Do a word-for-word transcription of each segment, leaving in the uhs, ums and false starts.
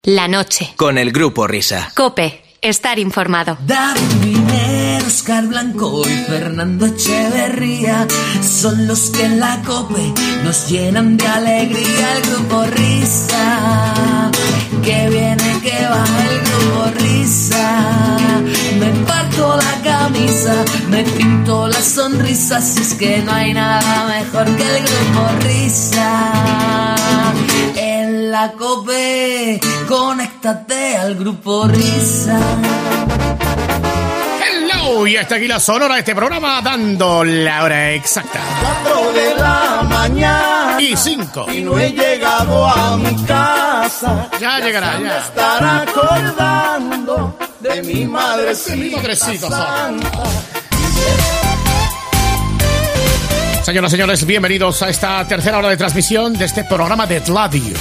La noche. Con el Grupo Risa. COPE. Estar informado. David Miner, Oscar Blanco y Fernando Echeverría son los que en la COPE nos llenan de alegría. El Grupo Risa, que viene, que va el Grupo Risa. Me parto la camisa, me pinto la sonrisa, si es que no hay nada mejor que el Grupo Risa. En la COPE, conéctate al Grupo Risa. Hello, y hasta aquí la sonora de este programa, dando la hora exacta. Cuatro de la mañana y cinco. Y no he llegado a mi casa. Ya, ya llegará, ya. Me estará acordando de mi madrecita. De mi madrecita santa. Señoras y señores, bienvenidos a esta tercera hora de transmisión de este programa de radio.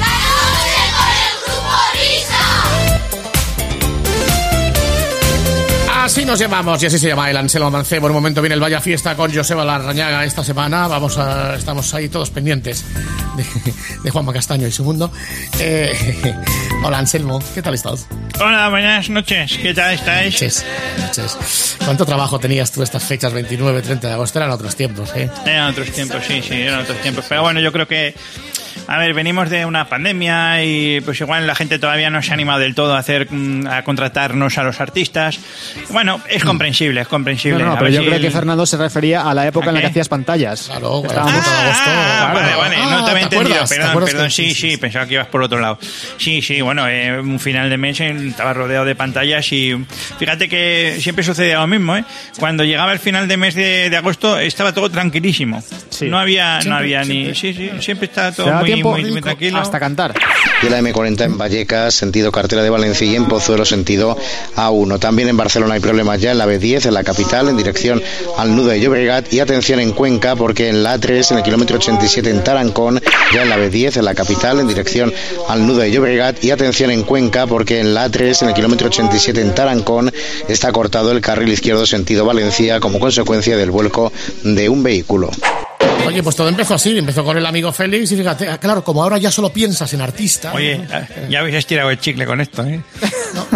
Así nos llamamos y así se llama el Anselmo Mancebo. En un momento viene el Vaya Fiesta con Joseba Larrañaga esta semana. Vamos a, estamos ahí todos pendientes de, de Juanma Castaño y su mundo. Eh, hola Anselmo, ¿qué tal estás? Hola, buenas noches, ¿qué tal estáis? Noches, noches. ¿Cuánto trabajo tenías tú estas fechas veintinueve, treinta de agosto? Eran otros tiempos, ¿eh? Eran otros tiempos, sí, sí, eran otros tiempos. Pero bueno, yo creo que... A ver, venimos de una pandemia y pues igual la gente todavía no se ha animado del todo a hacer a contratarnos a los artistas. Bueno, es comprensible, es comprensible. No, no, no pero yo creo el... que Fernando se refería a la época en la que hacías pantallas. Claro, claro. Ah, ah, claro. Vale, vale, Ah, no te había ¿te entendido. acuerdas? Perdón, ¿Te perdón, que... sí, sí, pensaba que ibas por otro lado. Sí, sí, bueno, eh, un final de mes estaba rodeado de pantallas y fíjate que siempre sucedía lo mismo, ¿eh? Cuando llegaba el final de mes de, de agosto estaba todo tranquilísimo. Sí. No había, siempre, no había siempre. ni... Sí, sí, siempre estaba todo muy, muy, muy tranquilo. Hasta cantar. Y la eme cuarenta en Vallecas, sentido carretera de Valencia, y en Pozuelo, sentido A uno. También en Barcelona hay problemas ya en la be diez, en la capital, en dirección al nudo de Llobregat. Y atención en Cuenca, porque en la a tres, en el kilómetro ochenta y siete en Tarancón, ya en la be diez, en la capital, en dirección al nudo de Llobregat. Y atención en Cuenca, porque en la a tres, en el kilómetro ochenta y siete en Tarancón, está cortado el carril izquierdo sentido Valencia como consecuencia del vuelco de un vehículo. Oye, pues todo empezó así, empezó con el amigo Félix y fíjate, claro, como ahora ya solo piensas en artista. Oye, ya habéis estirado el chicle con esto, ¿eh? ¿No?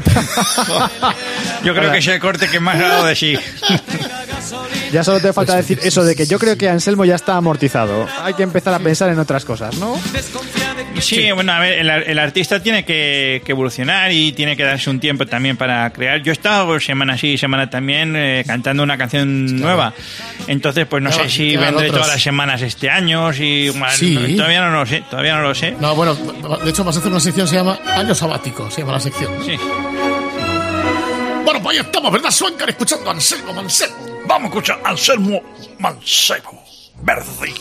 Yo creo que es el corte que más ha dado de sí. Ya solo te falta decir eso de que yo creo que Anselmo ya está amortizado. Hay que empezar a pensar en otras cosas, ¿no? Sí, bueno, a ver, el, el artista tiene que, que evolucionar y tiene que darse un tiempo también para crear. Yo he estado semana sí, semana también eh, cantando una canción claro. nueva. Entonces, pues no claro, sé si vendré otros. todas las semanas este año, si bueno, sí. no, todavía no lo sé, todavía no lo sé. No, bueno, de hecho vas a hacer una sección, se llama Año Sabático, se llama la sección. Sí. Bueno, pues ahí estamos, ¿verdad, Swanker? Escuchando a Anselmo Mancebo. Vamos a escuchar a Anselmo Mancebo. Verdi.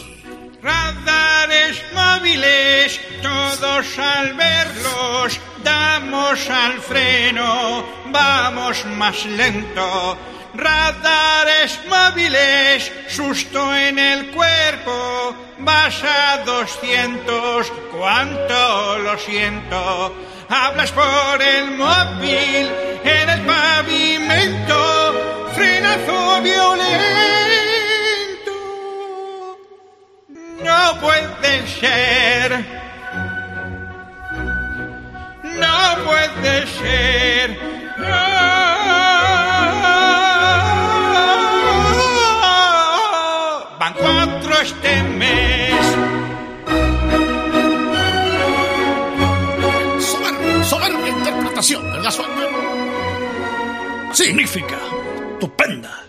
Radares móviles, todos al verlos, damos al freno, vamos más lento. Radares móviles, susto en el cuerpo, vas a doscientos, cuánto lo siento. Hablas por el móvil, en el pavimento, frenazo violento. No puede ser, no puede ser, no. Van cuatro este mes. Soberbia, soberbia interpretación, ¿verdad, Swanker? Significa estupenda.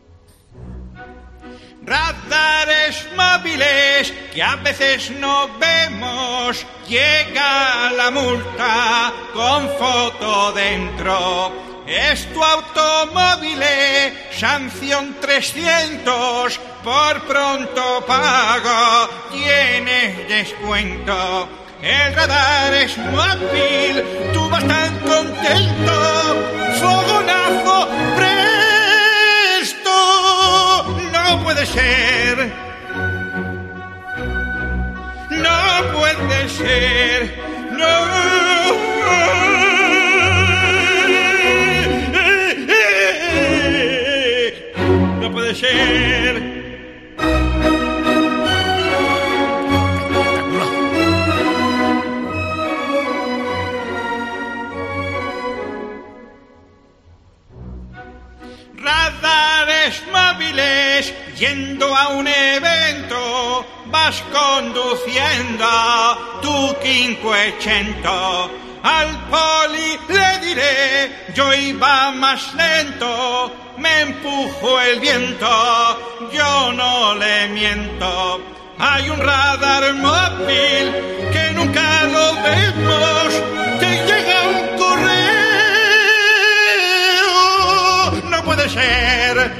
Radares móviles que a veces no vemos, llega la multa con foto dentro. Es tu automóvil, sanción trescientos, por pronto pago, tienes descuento. El radar es móvil, tú vas tan contento, fogonazo presto. No puede ser, no puede ser, no. No puede ser. radares móviles, yendo a un evento, vas conduciendo tu quinquecento. Al poli le diré, yo iba más lento, me empujó el viento, yo no le miento. Hay un radar móvil que nunca lo vemos, te llega un correo, no puede ser.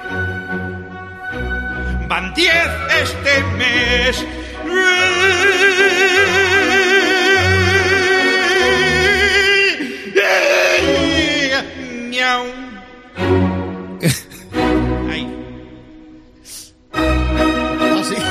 Van diez este mes. Miau. Ay. Ah, sí.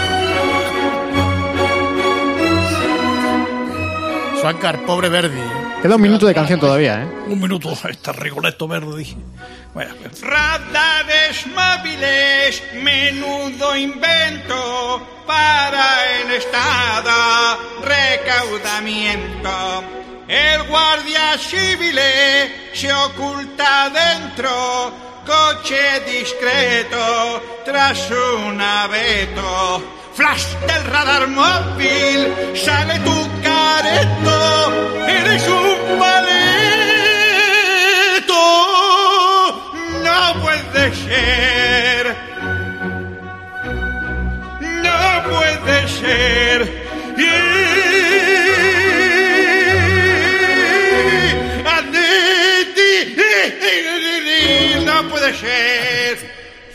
Swankar, pobre Verdi. Queda un minuto de canción todavía, ¿eh? Un minuto, está Rigoletto Verdi. Bueno, Radares móviles, menudo invento para el Estado, recaudamiento. El guardia civil se oculta dentro, coche discreto tras un abeto. Flash del radar móvil, sale tu careto, eres un paleto. No puede ser, no puede ser. No puede ser.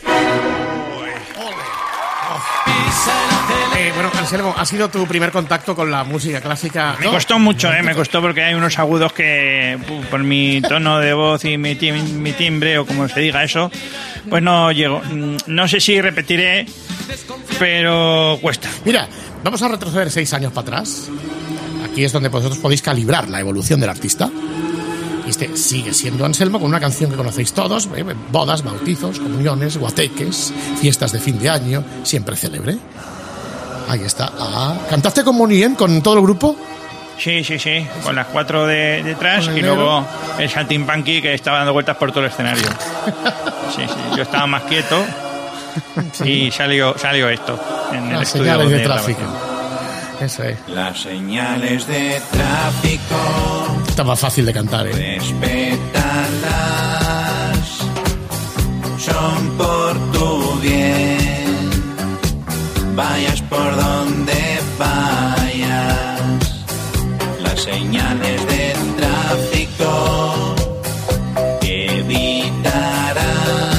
Eh, bueno, Anselmo, ¿ha sido tu primer contacto con la música clásica? Me ¿No? costó mucho, ¿eh? Me costó porque hay unos agudos que, por mi tono de voz y mi, tim- mi timbre, o como se diga eso, pues no llego. No sé si repetiré, pero cuesta. Mira, vamos a retroceder seis años para atrás. Aquí es donde vosotros podéis calibrar la evolución del artista. Y este sigue siendo Anselmo con una canción que conocéis todos, eh, bodas, bautizos, comuniones, guateques, fiestas de fin de año, siempre célebre. Ahí está. Ah, ¿cantaste con Monien, con todo el grupo? Sí, sí, sí, con las cuatro de detrás y negro. luego el saltimbanqui que estaba dando vueltas por todo el escenario. Sí, sí, yo estaba más quieto y salió, salió esto en el Las estudio señales de de tráfico. grabación. Eso es. Las señales de tráfico, Está más fácil de cantar, ¿eh? respétalas, son por tu bien, vayas por donde vayas. Las señales de tráfico evitarán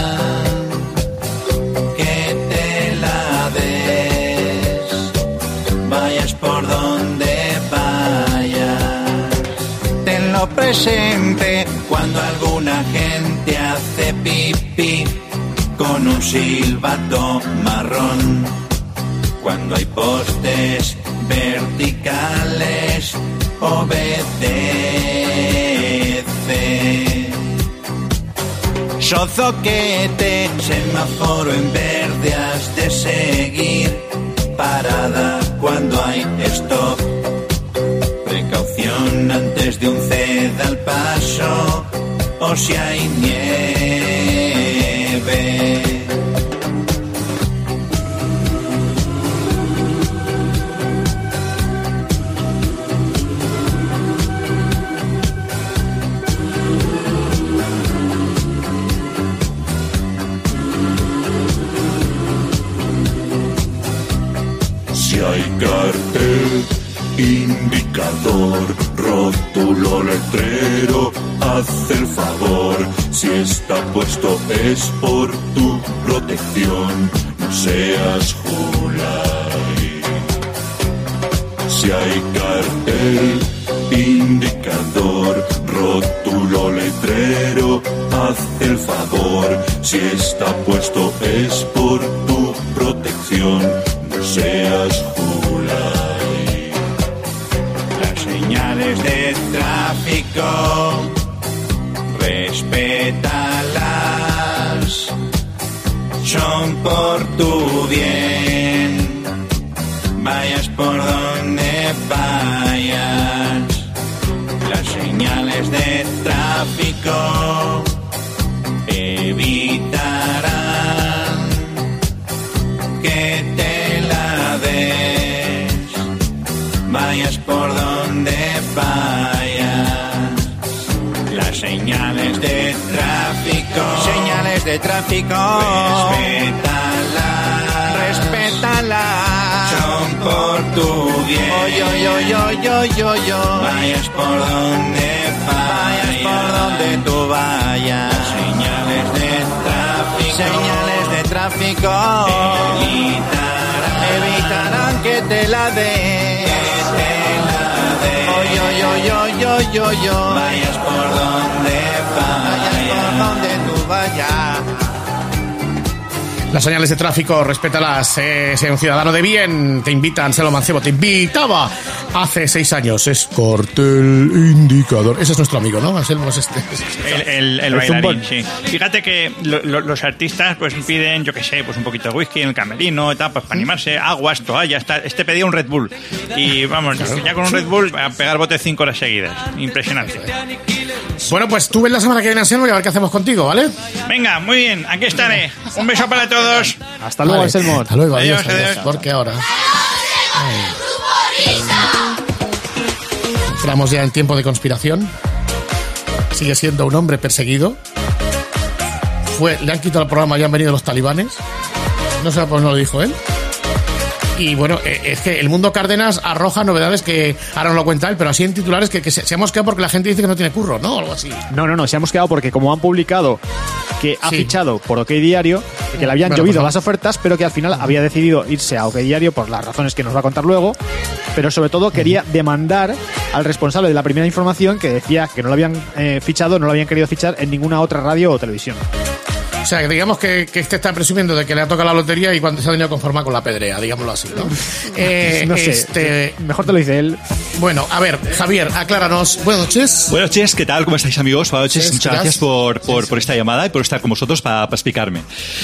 que te la des, vayas por donde vayas. Tenlo presente cuando alguna gente hace pipí con un silbato marrón. Cuando hay postes verticales, obedece. Sozoquete, semáforo en verde, has de seguir. Parada cuando hay stop. Precaución antes de un ceda al paso, o si hay nieve. Si hay cartel, indicador, rótulo, letrero, haz el favor. Si está puesto es por tu protección, no seas Julay. Si hay cartel, indicador, rótulo, letrero, haz el favor. Si está puesto es por tu protección, no seas Julay. Las señales de tráfico, respétalas, son por tu bien, vayas por donde vayas. Las señales de tráfico evitarán de tráfico. Respétala, respétala. Son por tu bien. Yo, yo, yo, yo, yo, yo. Vayas por donde vayas, por donde tú vayas. Señales de tráfico, señales de tráfico. Evitarán, evitarán que te la den. Yo, yo, yo, yo, yo, yo. Vayas por donde vayas, por donde tú vayas. Las señales de tráfico, respétalas. Eh, sea un ciudadano de bien. Te invita, Anselmo Mancebo, te invitaba hace seis años. Es cartel indicador. Ese es nuestro amigo, ¿no? Anselmo es este. El, el, el bailarín, sí. Fíjate que lo, lo, los artistas pues piden, yo qué sé, pues un poquito de whisky en el camerino y tal, pues para animarse, aguas, toallas, tal. Este pedía un Red Bull. Y vamos, claro, ya con un Red Bull a pegar bote cinco horas seguidas. Impresionante. Bueno, pues tú ven la semana que viene, Anselmo, y a ver qué hacemos contigo, ¿vale? Venga, muy bien, aquí estaré. Un beso para todos. Hasta luego, vale. Anselmo. Hasta luego, adiós, adiós, adiós. adiós. Porque ahora entramos ya en tiempo de conspiración. Sigue siendo un hombre perseguido. Fue, le han quitado el programa y han venido los talibanes. No sé por qué no lo dijo él. Y bueno, es que el Mundo Cárdenas arroja novedades que ahora nos lo cuenta él, pero así en titulares que, que se, se hemos quedado porque la gente dice que no tiene curro, ¿no? O algo así. No, no, no, se hemos quedado porque como han publicado que ha Sí. fichado por OK Diario, que le habían Bueno, llovido pues, las ofertas, pero que al final había decidido irse a OK Diario por las razones que nos va a contar luego, pero sobre todo quería demandar al responsable de la primera información que decía que no lo habían eh, fichado, no lo habían querido fichar en ninguna otra radio o televisión. O sea, que digamos que, que este está presumiendo de que le ha tocado la lotería y cuando se ha venido a conformar con la pedrea, digámoslo así, ¿no? Eh, no sé, este... mejor te lo dice él. Bueno, a ver, Javier, acláranos. Buenas noches. Buenas noches, ¿qué tal? ¿Cómo estáis, amigos? Buenas noches, Sí, muchas ¿estás? gracias por, por, por esta llamada y por estar con vosotros para, para explicarme.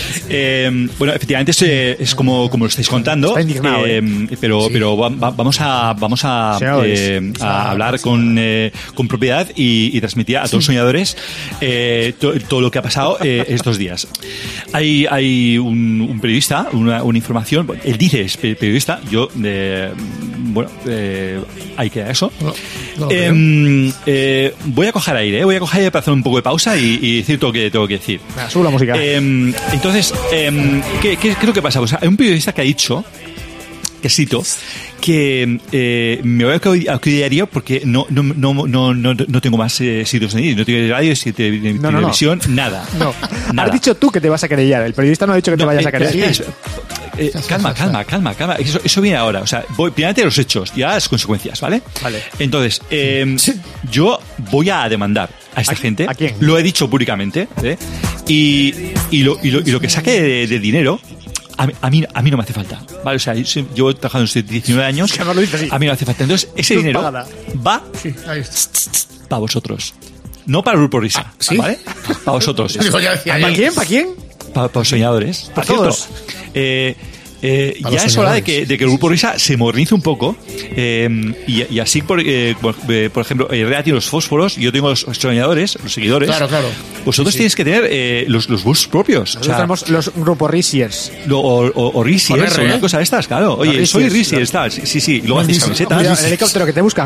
Eh, bueno, efectivamente es, eh, es como, como lo estáis contando, Está indignado, eh, ¿eh? pero, Sí. pero va- va- vamos a, vamos a, Señores. eh, a hablar con, eh, con propiedad y, y transmitir a todos los soñadores eh, to- todo lo que ha pasado eh, estos días. Hay, hay un, un periodista, una, una información, él dice es pe- periodista, yo, eh, bueno, eh, hay que eso. No, no lo Eh, eh, voy a coger aire, ¿eh? voy a coger aire para hacer un poco de pausa y, y decir todo lo que tengo que decir. Venga, sube la música. Eh, entonces, eh, ¿qué, qué, ¿qué es lo que pasa? O sea, hay un periodista que ha dicho, que cito, que eh, me voy a quedar diario porque no, no, no, no, no, no tengo más eh, sitios de ir, no tengo radio, sitio de, de No, no, no. televisión, nada. No, Nada. has dicho tú que te vas a querellar. El periodista no ha dicho que te No, vayas eh, a querellar. eh, eso, eh, calma, calma, calma, calma. Eso, eso viene ahora. O sea, voy primero a los hechos y a las consecuencias, ¿vale? Vale. Entonces, eh, yo voy a demandar a esta ¿A- gente. a quién? Lo he dicho públicamente. ¿eh? Y, y, lo, y, lo, y lo que saque de, de dinero. A mí, a, mí, a mí no me hace falta. ¿Vale? O sea, yo soy- llevo trabajando desde diecinueve años. Que además lo dice así. A mí no me hace falta. Entonces, ese No dinero pagada. va Sí, ahí está. para vosotros. No para el grupo Risa. ¿sí? ¿Vale? Para vosotros. Digo, ya decía ¿Para yo. quién? ¿Para quién? Para, para los soñadores. Por Para cierto, todos. eh, eh, Para ya los es hora de soñadores. que, de que el grupo Risa se modernice un poco eh, y, y así, por, eh, por, eh, por ejemplo, eh, Rea tiene los fósforos, yo tengo los soñadores, los seguidores. Claro, claro. Vosotros Sí, sí. tenéis que tener eh, los, los bus propios. Nosotros tenemos los grupos Risiers. Lo- o, o, o Risiers, Con R, o una ¿eh? cosa de estas, claro. Oye, Los soy Risiers, Risiers, tal. Sí, sí, sí. Luego hacéis camisetas. Cuidado, el helicóptero que te buscan.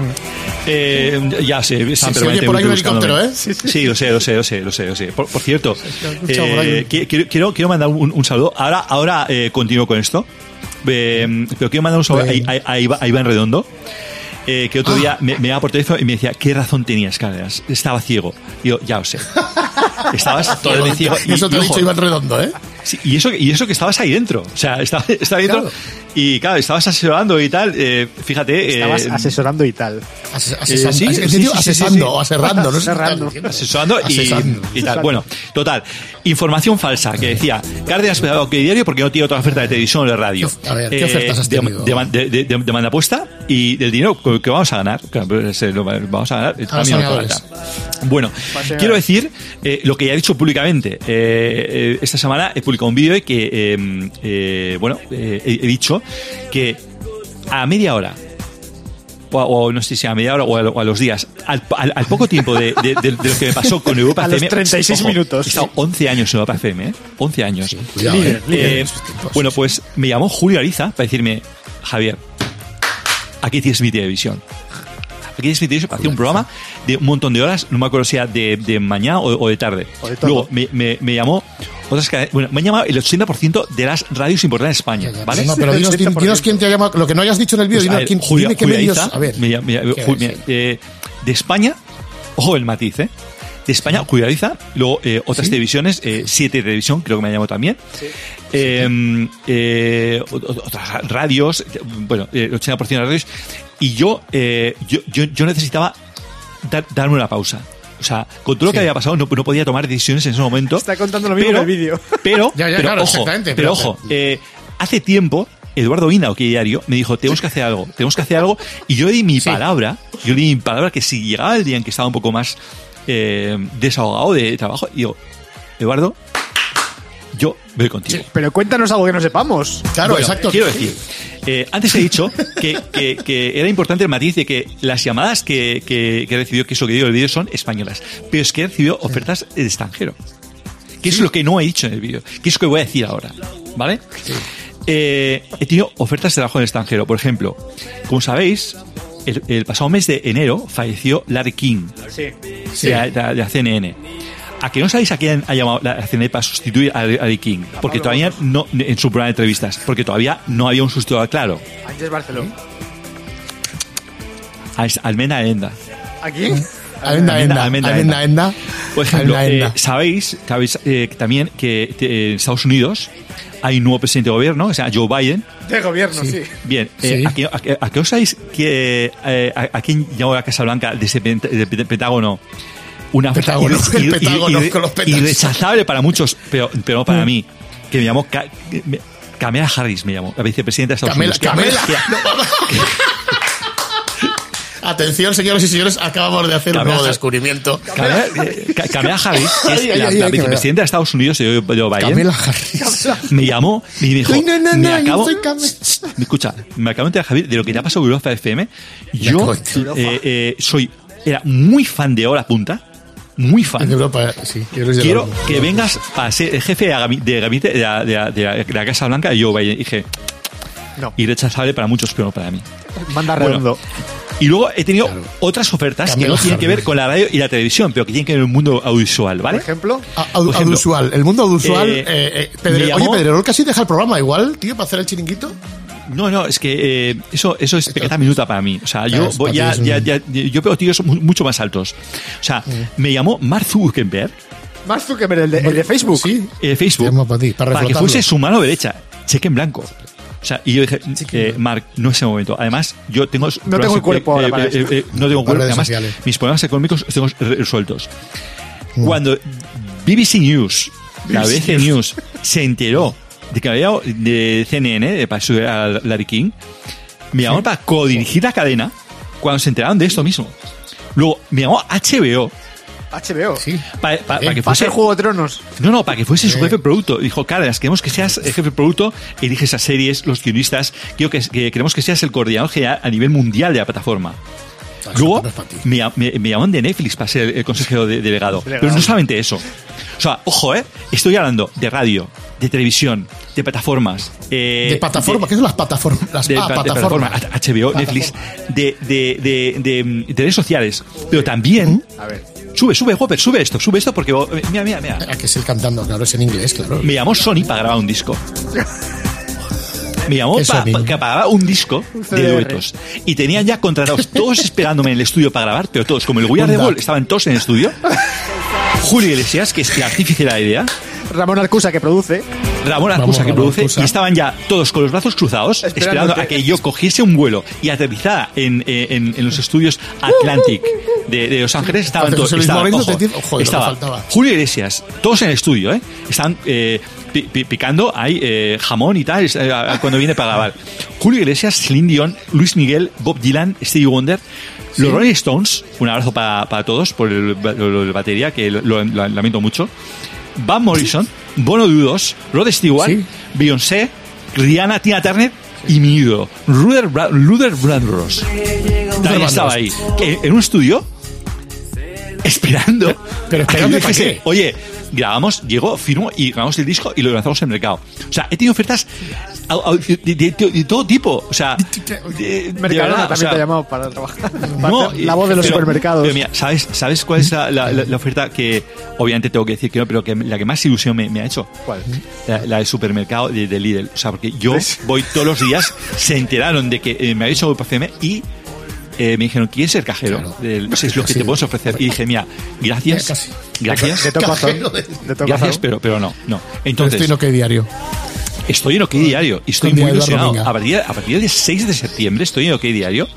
Eh, ya sé, están Sí, se oye por ahí un helicóptero, ¿eh? Sí, sí, lo sé, lo sé, lo sé, lo sé, lo sé. Por, por cierto, he escuchado por ahí. eh, qui- quiero, quiero, quiero mandar un, un saludo. Ahora, ahora eh, continúo con esto. Eh, pero quiero mandar un saludo a, Bien. a- a Iva- a Iván Redondo. Eh, que otro Ah. día me, me llamaba por teléfono y me decía, ¿qué razón tenías, Cárdenas? Estaba ciego. Y yo, ya lo sé. Estabas totalmente ciego. Y, Eso te y lo ha ojo, dicho Iván Redondo, ¿eh? Sí, y eso, y eso que estabas ahí dentro. O sea, estaba, estaba dentro. Claro. Y claro, estabas asesorando y tal. Eh, fíjate. Estabas eh, asesorando y tal. Ases- Eh, asesando, sí, ¿en sí, serio? sí, sí, asesando sí, sí. o aserrando, no sé. Aserrando. asesorando y, Asesando. y tal. Bueno, total. Información falsa que decía Cárdenas pegado a diario porque no tiene otra oferta de televisión o de radio. A ver, ¿qué ofertas has de- tenido? De, de, de- de- demanda puesta y del dinero que que vamos a ganar. Claro, pues, eh, lo vamos a ganar. A los mí no me soñadores. falta. Bueno, quiero decir eh, lo que ya he dicho públicamente. Eh, eh, esta semana he publicado un vídeo y que, eh, eh, bueno, eh, he, he dicho que a media hora, o, o no sé si a media hora o a, o a los días, al, al- al poco tiempo de, de- de- de lo que me pasó con Europa A los F M. treinta y seis ojo, minutos. He estado once años en Europa F M, ¿eh? once años. Cuidado, Líder, ¿eh? líder. Eh, en esos tiempos. bueno, pues me llamó Julio Ariza para decirme, Javier, aquí tienes mi televisión. Aquí Expedition para hacer un programa de un montón de horas, no me acuerdo si era de, de mañana o, o de tarde. O de todo. Luego me, me, me llamó otras cadenas, bueno, me han llamado el ochenta por ciento de las radios importantes en España, ¿vale? No, pero dinos, dinos quién te ha llamado, lo que no hayas dicho en el vídeo, Pues, a dinos ver, quién, Julia, dime qué Julia medios, Iza, a ver. me llama- me llama- ¿Qué Ju- ves? eh, de España, ojo el matiz, ¿eh? De España, Julia Iza, luego eh, otras ¿Sí? televisiones, eh, siete televisión, creo que me ha llamado también. Eh, eh, o- o- otras radios, eh, bueno, el ochenta por ciento de las radios. Y yo, eh, yo, yo, yo necesitaba dar- darme una pausa. O sea, con todo lo que Sí. había pasado, no, no podía tomar decisiones en ese momento. Está contando lo mismo pero, en el vídeo. Pero, Ya, ya, pero, claro, ojo, exactamente, pero pero- ojo, eh, hace tiempo, Eduardo Ina, OK Diario, me dijo, tenemos que hacer algo, tenemos que hacer algo. Y yo di mi Sí. palabra, yo di mi palabra que si llegaba el día en que estaba un poco más eh, desahogado de trabajo, digo, Eduardo, yo voy contigo. Pero cuéntanos algo que no sepamos. Claro, Bueno, exacto. Quiero decir, eh, antes he dicho que, que- que era importante el matiz de que las llamadas que, que, que he recibido, que es lo que digo en el vídeo, son españolas. Pero es que he recibido ofertas de extranjero. Que es lo que no he dicho en el vídeo. Que es lo que voy a decir ahora. ¿Vale? Eh, he tenido ofertas de trabajo en el extranjero. Por ejemplo, como sabéis, el, el pasado mes de enero falleció Larry King, Sí. Sí. de, la- de la- de la C N N. ¿A que no sabéis a quién ha llamado la C N N para sustituir a Larry King? Porque todavía no, en su programa de entrevistas, porque todavía no había un sustituto claro. Ángel Barceló. A Almena Enda. ¿Aquí? Almenda, Enda, Almenda, Almenda, Enda. Por ejemplo, Almenda, eh, Enda. sabéis, sabéis eh, también que eh, en Estados Unidos hay un nuevo presidente de gobierno, que se llama Joe Biden. De gobierno, sí. Bien, eh, Sí. ¿a, qué, a, qué- a qué os sabéis que, eh, a, a quién llamó la Casa Blanca de ese pent- de Pent- Pentágono? Una oferta Pentágono, irre- el irre- Pentágono irre- con los petas. irrechazable para muchos, pero, pero no para mí, que me llamó Ca- que me- Kamala Harris, me llamó, la vicepresidenta de Estados Camela, Unidos. Que- Camela. que- No, vamos. Atención, señoras y señores, acabamos de hacer un Camela nuevo Har- descubrimiento. Kamala, eh, Ka- Kamala Harris, que es Ay, ay, la, ay, la ay, vicepresidenta de Estados Unidos, de Joe Biden, Camela Harris. me llamó y me dijo, Ay, no, no, me no, yo acabo, soy Camela. me escucha, me acabo de enterar, Javier, de lo que te ha pasado con Europa F M. Yo acabo de enterar. eh, eh, soy, era muy fan de Hora Punta, muy En fan. Europa, sí. Quiero, ir de Quiero la- que vengas a ser el jefe de gabi- de gabinete de la, de la- de la- de la Casa Blanca de Joe Biden. Y dije, No. irrechazable para muchos, pero no para mí. Manda Bueno, redondo. Y luego he tenido Claro. otras ofertas Camilo que no tienen que ver Harris. con la radio y la televisión, pero que tienen que ver con el mundo audiovisual, ¿vale? Por ejemplo, A- au- Por ejemplo, audiovisual, el mundo audiovisual. eh, eh, eh, Pedre- me llamó- Oye, Pedrerol casi deja el programa igual, tío, para hacer el chiringuito. No, no, es que eh, eso, eso es pecata minuta para mí. O sea, Claro, yo es voy para ya, ti es ya, un- ya- yo veo tíos mu- mucho más altos. O sea, me llamó Mark Zuckerberg, más Zuckerberg, el de, el de Facebook. Sí. eh, Facebook, Te llamo para ti, para para que reflotarlo. fuese su mano derecha, cheque en blanco. O sea, y yo dije, eh, Mark, no es el momento. Además, yo tengo. No tengo el cuerpo ahora para esto. No tengo Para cuerpo. redes Además, sociales. mis problemas económicos los tengo re- resueltos. Mm. Cuando B B C News, la B B C News, se enteró de que había de C N N, de para subir a Larry King, me llamó para codirigir la cadena cuando se enteraron de esto mismo. Luego me llamó H B O H B O. Sí. para, para- para que Pasa fuese el Juego de Tronos. no, no, para que fuese su jefe de producto. Dijo, Cárdenas, queremos que seas el jefe de producto, eliges esas series, los guionistas, quiero que, que- queremos que seas el coordinador general a nivel mundial de la plataforma. Luego no es para ti. me, me, me llaman de Netflix para ser el consejero de- delegado. Pero no solamente eso. O sea, ojo, ¿eh? Estoy hablando de radio, de televisión, de plataformas. eh, De plataforma, ¿qué son las plataformas? Las de, ah, de plataformas. plataforma, H B O, Netflix, de, de, de, de- de redes sociales. Pero también... A ver. Sube, sube, Hopper, sube esto, sube esto porque... Mira, mira, mira. Ah, que es el cantando, claro, es en inglés, claro. Me llamó Sony para grabar un disco. Me llamó ¿Qué pa- Sony? pa- que pagaba un disco de C D R. duetos. Y tenían ya contratados todos esperándome en el estudio para grabar, pero todos, como el We Are the Un Wall, dato. estaban todos en el estudio. Julio Iglesias, que es el artífice de la idea. Ramón Arcusa, que produce. Ramón Arcusa, Vamos, que Ramón produce, Arcusa. y estaban ya todos con los brazos cruzados, Esperándote. esperando a que yo cogiese un vuelo y aterrizara en, eh, en, en los estudios Atlantic de, de Los Ángeles. Estaban Hace todos. José Luis Estaban, Moreno, ojo, te digo, joder, lo que estaba faltaba. Julio Iglesias, todos en el estudio, ¿eh? Están eh, pi- pi- picando ahí eh, jamón y tal eh, cuando viene para grabar. Julio Iglesias, Celine Dion, Luis Miguel, Bob Dylan, Stevie Wonder. Los Rolling Stones, un abrazo para, para todos por el, lo- lo de batería, que lo, lo- lo lamento mucho. Van Morrison, Bono Dudos, Rod Stewart, Sí. Beyoncé, Rihanna, Tina Turner y mi ídolo, Luther, Bra- Luther Vandross. También estaba ahí, que- en un estudio, esperando. pero a que esperando yo ¿para dijese, qué? oye, grabamos, llegó, firmó y grabamos el disco y lo lanzamos en el mercado. O sea, he tenido ofertas de, de, de, de todo tipo. O sea, de, Mercadona de verdad, también o sea, te ha llamado para trabajar. no, la voz de los pero, supermercados. Pero mira, ¿sabes, ¿sabes cuál es la, la, la oferta que obviamente tengo que decir que no, pero que la que más ilusión me, me ha hecho? ¿Cuál? La, la del supermercado de, de Lidl. O sea, porque yo ¿ves? Voy todos los días, se enteraron de que eh, me había hecho P C M y eh, me dijeron, ¿quieres ser cajero? Claro. El, es lo que sí. te puedo ofrecer. Y dije, mira, gracias. Casi. Gracias. De, de tocazón. De gracias, pero, pero no, no. Entonces, estoy en OK Diario. Estoy en OK Diario y estoy muy ilusionado. A partir, a partir del seis de septiembre estoy en OK Diario.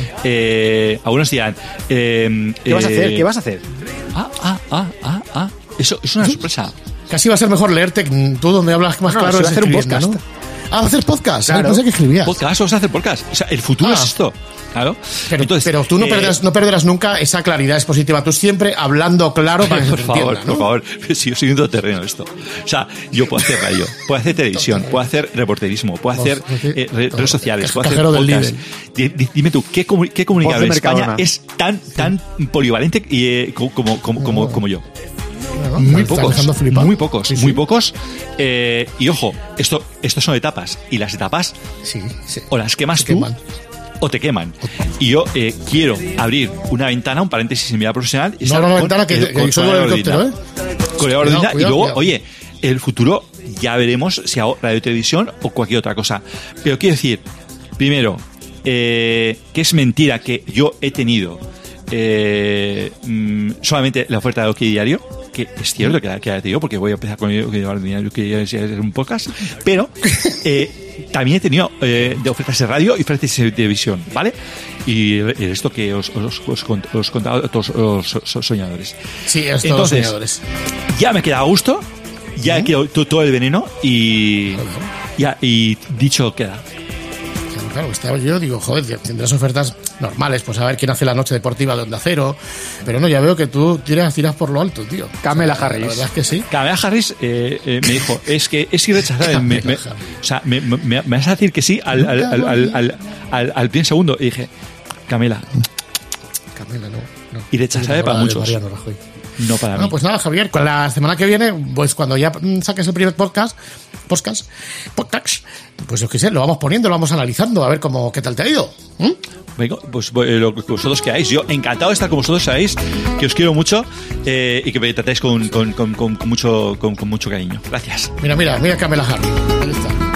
Eh, algunos dirán... Eh, ¿Qué vas a hacer? ¿Qué vas a hacer? Ah, ah, ah, ah, ah. Eso es una sorpresa. Casi va a ser mejor leerte tú donde hablas más no, claro. Es hacer un podcast. ¿no? Ah, va a hacer podcast. Claro. No sé qué escribías. Podcast, vas a hacer podcast. O sea, el futuro ah. es esto. Claro. Pero, Entonces, pero tú no, eh, perderás, no perderás nunca esa claridad expositiva. Tú siempre hablando claro para que por se favor, entienda, ¿no? Por favor, si yo soy un terreno esto. O sea, yo puedo hacer radio, puedo hacer televisión, puedo hacer reporterismo, puedo hacer eh, redes sociales, puedo hacer podcast. Dime tú, ¿qué, comu qué comunicador en España es tan, tan polivalente y, eh, como, como, como, como yo? ¿no? Muy pocos, muy pocos, sí, sí. muy pocos. Eh, y ojo, esto, esto son etapas. Y las etapas, sí, sí. o las quemas te tú, queman. o te queman. Y yo eh, quiero abrir una ventana, un paréntesis en mi vida profesional. Y no, no, no, ventana que, que soy el helicóptero, ¿eh? Con el cuidado, y luego, cuidado. Oye, el futuro ya veremos si hago radio y televisión o cualquier otra cosa. Pero quiero decir, primero, eh, que es mentira que yo he tenido eh, mm, solamente la oferta de OK Diario, que es cierto que, que te digo, porque voy a empezar con el OK Diario, que es un podcast, pero eh, también he tenido eh, de ofertas de radio y ofertas de televisión, ¿vale? Y esto que os, os, os, os contaba a todos los soñadores. Sí, es todos Entonces, los soñadores. Ya me queda a gusto, ya he quedado todo el veneno y, ya, y dicho queda. Claro, estaba yo, digo, joder, tendrás ofertas normales, pues a ver quién hace la noche deportiva de Onda Cero, pero no, ya veo que tú tiras, tiras por lo alto, tío. Kamala o sea, Harris. La verdad es que sí. Kamala Harris eh, eh, me dijo, es que es irrechazable. me, me, o sea, me, me, me vas a decir que sí al, al, al, al, al, al, al primer segundo. Y dije, Kamala. Kamala, no. no. Irrechazable para muchos. No para no, mí. Pues nada, Javier, con la semana que viene, pues cuando ya saques el primer podcast, podcast, podcast, pues yo qué sé, lo vamos poniendo, lo vamos analizando, a ver cómo, qué tal te ha ido. ¿Mm? Venga, pues eh, lo que vosotros queráis. Yo encantado de estar con vosotros, sabéis que os quiero mucho eh, y que me tratáis con, con, con, con, con mucho, con, con mucho cariño. Gracias. Mira, mira, mira Kamala Harris. Ahí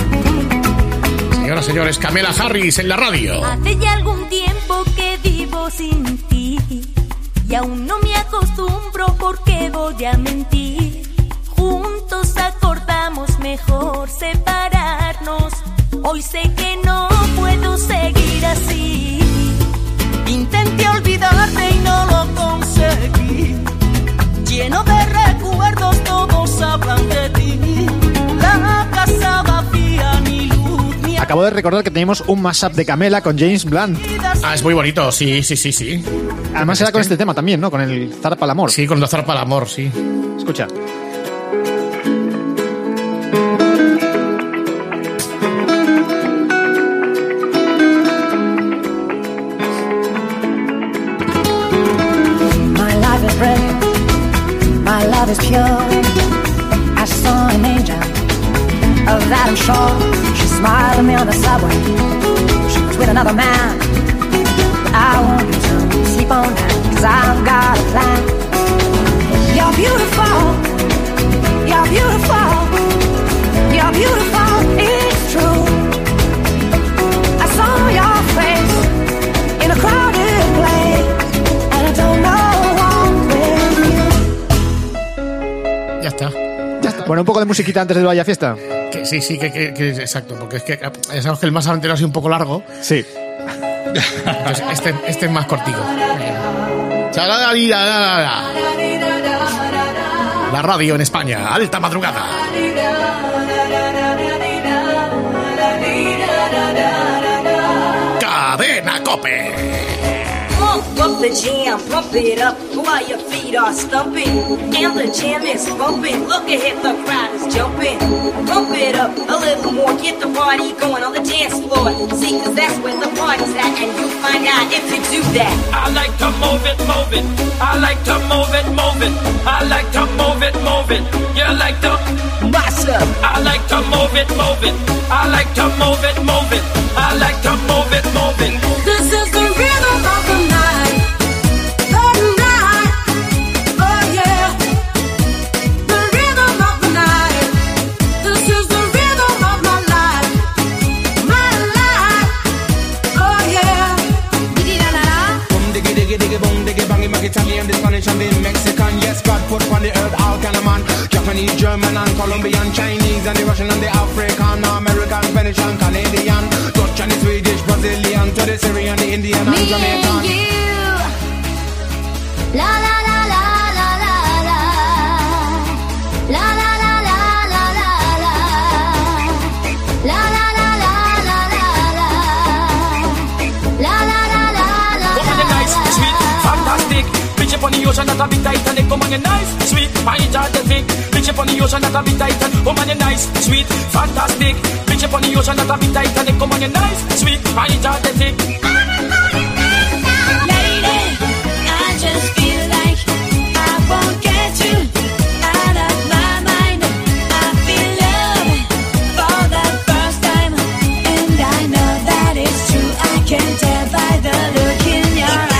está. Señoras, señores, Kamala Harris en la radio. Hace ya algún tiempo que vivo sin ti y aún no me acostumbro porque voy a mentir. Juntos acordamos mejor separarnos. Hoy sé que no puedo seguir así. Intenté olvidarte y no lo conseguí. Lleno de recuerdos todos hablan de ti. La casa vacía, ni luz ni... Acabo de recordar que teníamos un mashup de Kamala con James Blunt. Ah, es muy bonito, sí, sí, sí, sí. Además era con este tema también, ¿no? Con el Zarpa al Amor. Sí, con el Zarpa al Amor, sí. Escucha. My love is pure. I saw an angel, of that I'm sure. She smiled at me on the subway. She was with another man. I want you to sleep on that, 'cause I've got a plan. You're beautiful, you're beautiful, you're beautiful, it's true. I saw your face in a crowded place, and I don't know. Ya está. Ya está. Bueno, un poco de musiquita antes del Vaya Fiesta. Que, sí, sí, que, que, que exacto, porque es que ya sabemos que el más anterior ha sido un poco largo. Sí. Entonces, este, este es más cortico. La radio en España, alta madrugada. Cadena COPE. Up the jam, pump it up while your feet are stumping. And the jam is bumping. Look ahead, the crowd is jumping. Pump it up a little more, get the party going on the dance floor. See, 'cause that's where the party's at, and you find out if you do that. I like to move it, move it. I like to move it, move it. I like to move it, move it. You like to boss up. I like to move it, move it. I like to move it, move it. I like to move it, move it. This is the rhythm of the night, the night, oh yeah. The rhythm of the night. This is the rhythm of my life, my life, oh yeah. Boom diggy diggy diggy boom diggy bangy mag Italian, the Spanish and the Mexican. Yes, God put on the earth all kind of man. Japanese, German and Colombian, Chinese and the Russian and the African, American, Spanish and Canadian, Dutch and the Swedish, Brazilian, to the Syrian, the Indian and Me Jamaican. and you, la la la la la la la, la la la la la la la, la la la la la la la, la la la la la. Woman, you nice, sweet, fantastic. Bitch up on the ocean, that a bit Titanic. Woman, you nice, sweet, my Titanic. Bitch up on the ocean, that a bit Titanic. Woman, you nice, sweet, fantastic. Bitch up on the ocean, that a bit Titanic. Woman, you nice, sweet, my Titanic. Lady, I just feel like I won't get you out of my mind. I feel love for the first time, and I know that it's true. I can tell by the look in your eyes.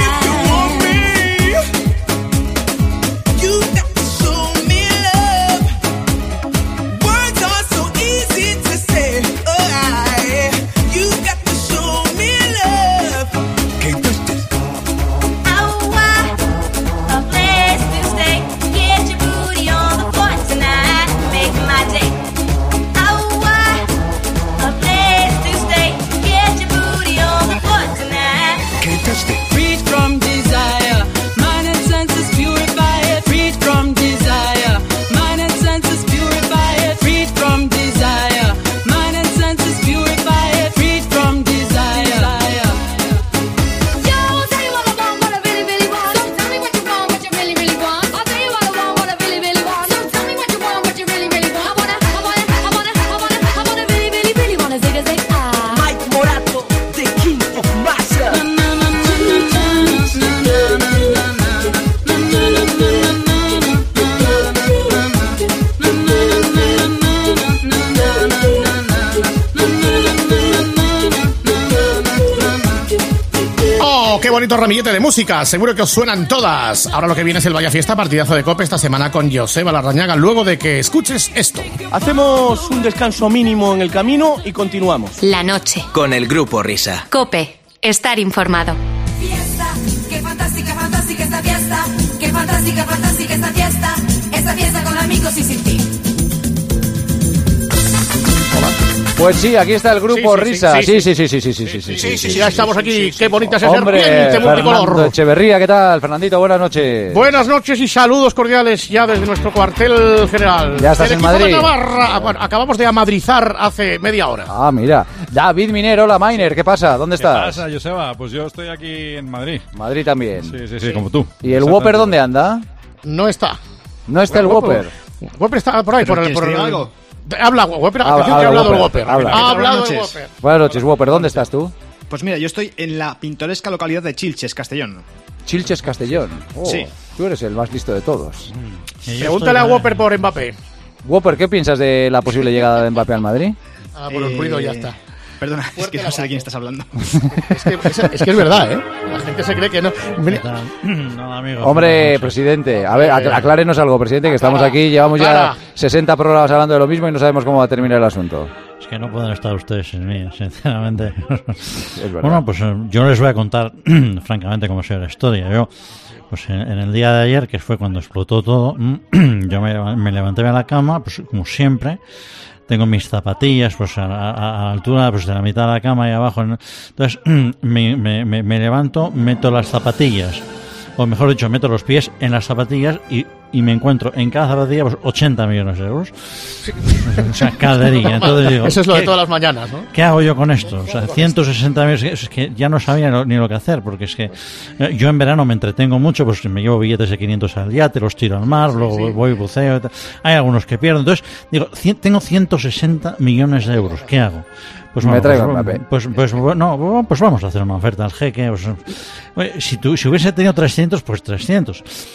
You got to show me love. Words are so easy to say. Oh, I, you got to show me love. Can't touch this. I want a place to stay. Get your booty on the floor tonight. Make my day. I want a place to stay. Get your booty on the floor tonight. Can't touch this. Freed from desire, mind and senses purify it. Freed from desire, mind and senses purify it. Freed from desire, mind and senses purify it. Freed from desire. Yo, I'll tell you what I want, what I really, really want. So tell me what you want, what you really, really want. I'll tell you what I want, what I really, really want. So tell me what you want, what you really, really want. I wanna, I wanna, I wanna, I wanna, I wanna really, really, really wanna zig a zig ah. Mike Morato, the king of Russia. ¡Oh, qué bonito ramillete de música! Seguro que os suenan todas. Ahora lo que viene es el Vaya Fiesta, partidazo de COPE esta semana con Joseba Larrañaga, luego de que escuches esto. Hacemos un descanso mínimo en el camino y continuamos. La noche. Con el Grupo Risa. COPE. Estar informado. Fiesta, qué fantástica, fantástica esta fiesta. Qué fantástica, fantástica esta fiesta. Esta fiesta con amigos y sin ti. Pues sí, aquí está el Grupo Sí, sí, sí, Risa. sí, Sí, sí, sí, sí, sí, sí, sí, sí, Sí, sí, sí, ya estamos aquí. Qué bonita es esa Hombre, serpiente Fernando multicolor. Echeverría, ¿qué tal? Fernandito, buenas noches. Buenas noches y saludos cordiales ya desde nuestro cuartel general. Ya estás El en equipo Madrid. de Navarra. Bueno, acabamos de amadrizar hace media hora. Ah, mira. David Miner, hola Miner, ¿qué pasa? ¿Dónde ¿Qué estás? pasa, Joseba? Pues yo estoy aquí en Madrid. Madrid también. Sí, sí, sí, como tú. ¿Y el Whopper dónde anda? No está. No está el Whopper. Whopper está por ahí, por el... Por el... algo? Habla, Whopper, Habla, atención que ha habla, hablado el Whopper, Whopper. habla. Ha Buenas hablado el noches. Whopper. Buenas noches, Whopper, ¿dónde estás tú? Pues mira, yo estoy en la pintoresca localidad de Chilches, Castellón. Chilches, Castellón. Oh, Sí. Tú eres el más listo de todos. Pregúntale a Whopper por Mbappé. Whopper, ¿qué piensas de la posible llegada de Mbappé al Madrid? Ah, por el Eh, ruido ya está. Perdona, es que no sé de quién estás hablando. Es que es, es que es verdad, ¿eh? La gente se cree que no. No, amigo. Hombre, presidente, a ver, acl- aclárenos algo, presidente, que estamos aquí, llevamos ya Clara. sesenta programas hablando de lo mismo y no sabemos cómo va a terminar el asunto. Es que no pueden estar ustedes sin mí, sinceramente. verdad. Bueno, pues eh, yo les voy a contar, francamente, cómo sea la historia. Yo, pues en, en el día de ayer, que fue cuando explotó todo, yo me, leva- me levanté de la cama, pues como siempre. Tengo mis zapatillas pues a, a- a la altura pues de la mitad de la cama y abajo. ¿no? Entonces me, me, me, me levanto, meto las zapatillas, o mejor dicho, meto los pies en las zapatillas y, y me encuentro en cada zapatilla pues ochenta millones de euros. O sea, calderilla. Entonces digo, Eso es lo de ¿qué- todas las mañanas, ¿no? ¿qué hago yo con esto? O sea, ciento sesenta millones, es que ya no sabía lo- ni lo que hacer, porque es que eh, yo en verano me entretengo mucho, pues me llevo billetes de quinientos al yate, los tiro al mar, luego voy buceo, y tal. Hay algunos que pierdo. Entonces, digo, cien- tengo ciento sesenta millones de euros, ¿qué hago? Pues Me bueno, traigo pues, a Mbappé. pues, pues, no, pues vamos a hacer una oferta al jeque. Pues, oye, si, tu, si hubiese tenido trescientos, pues trescientos.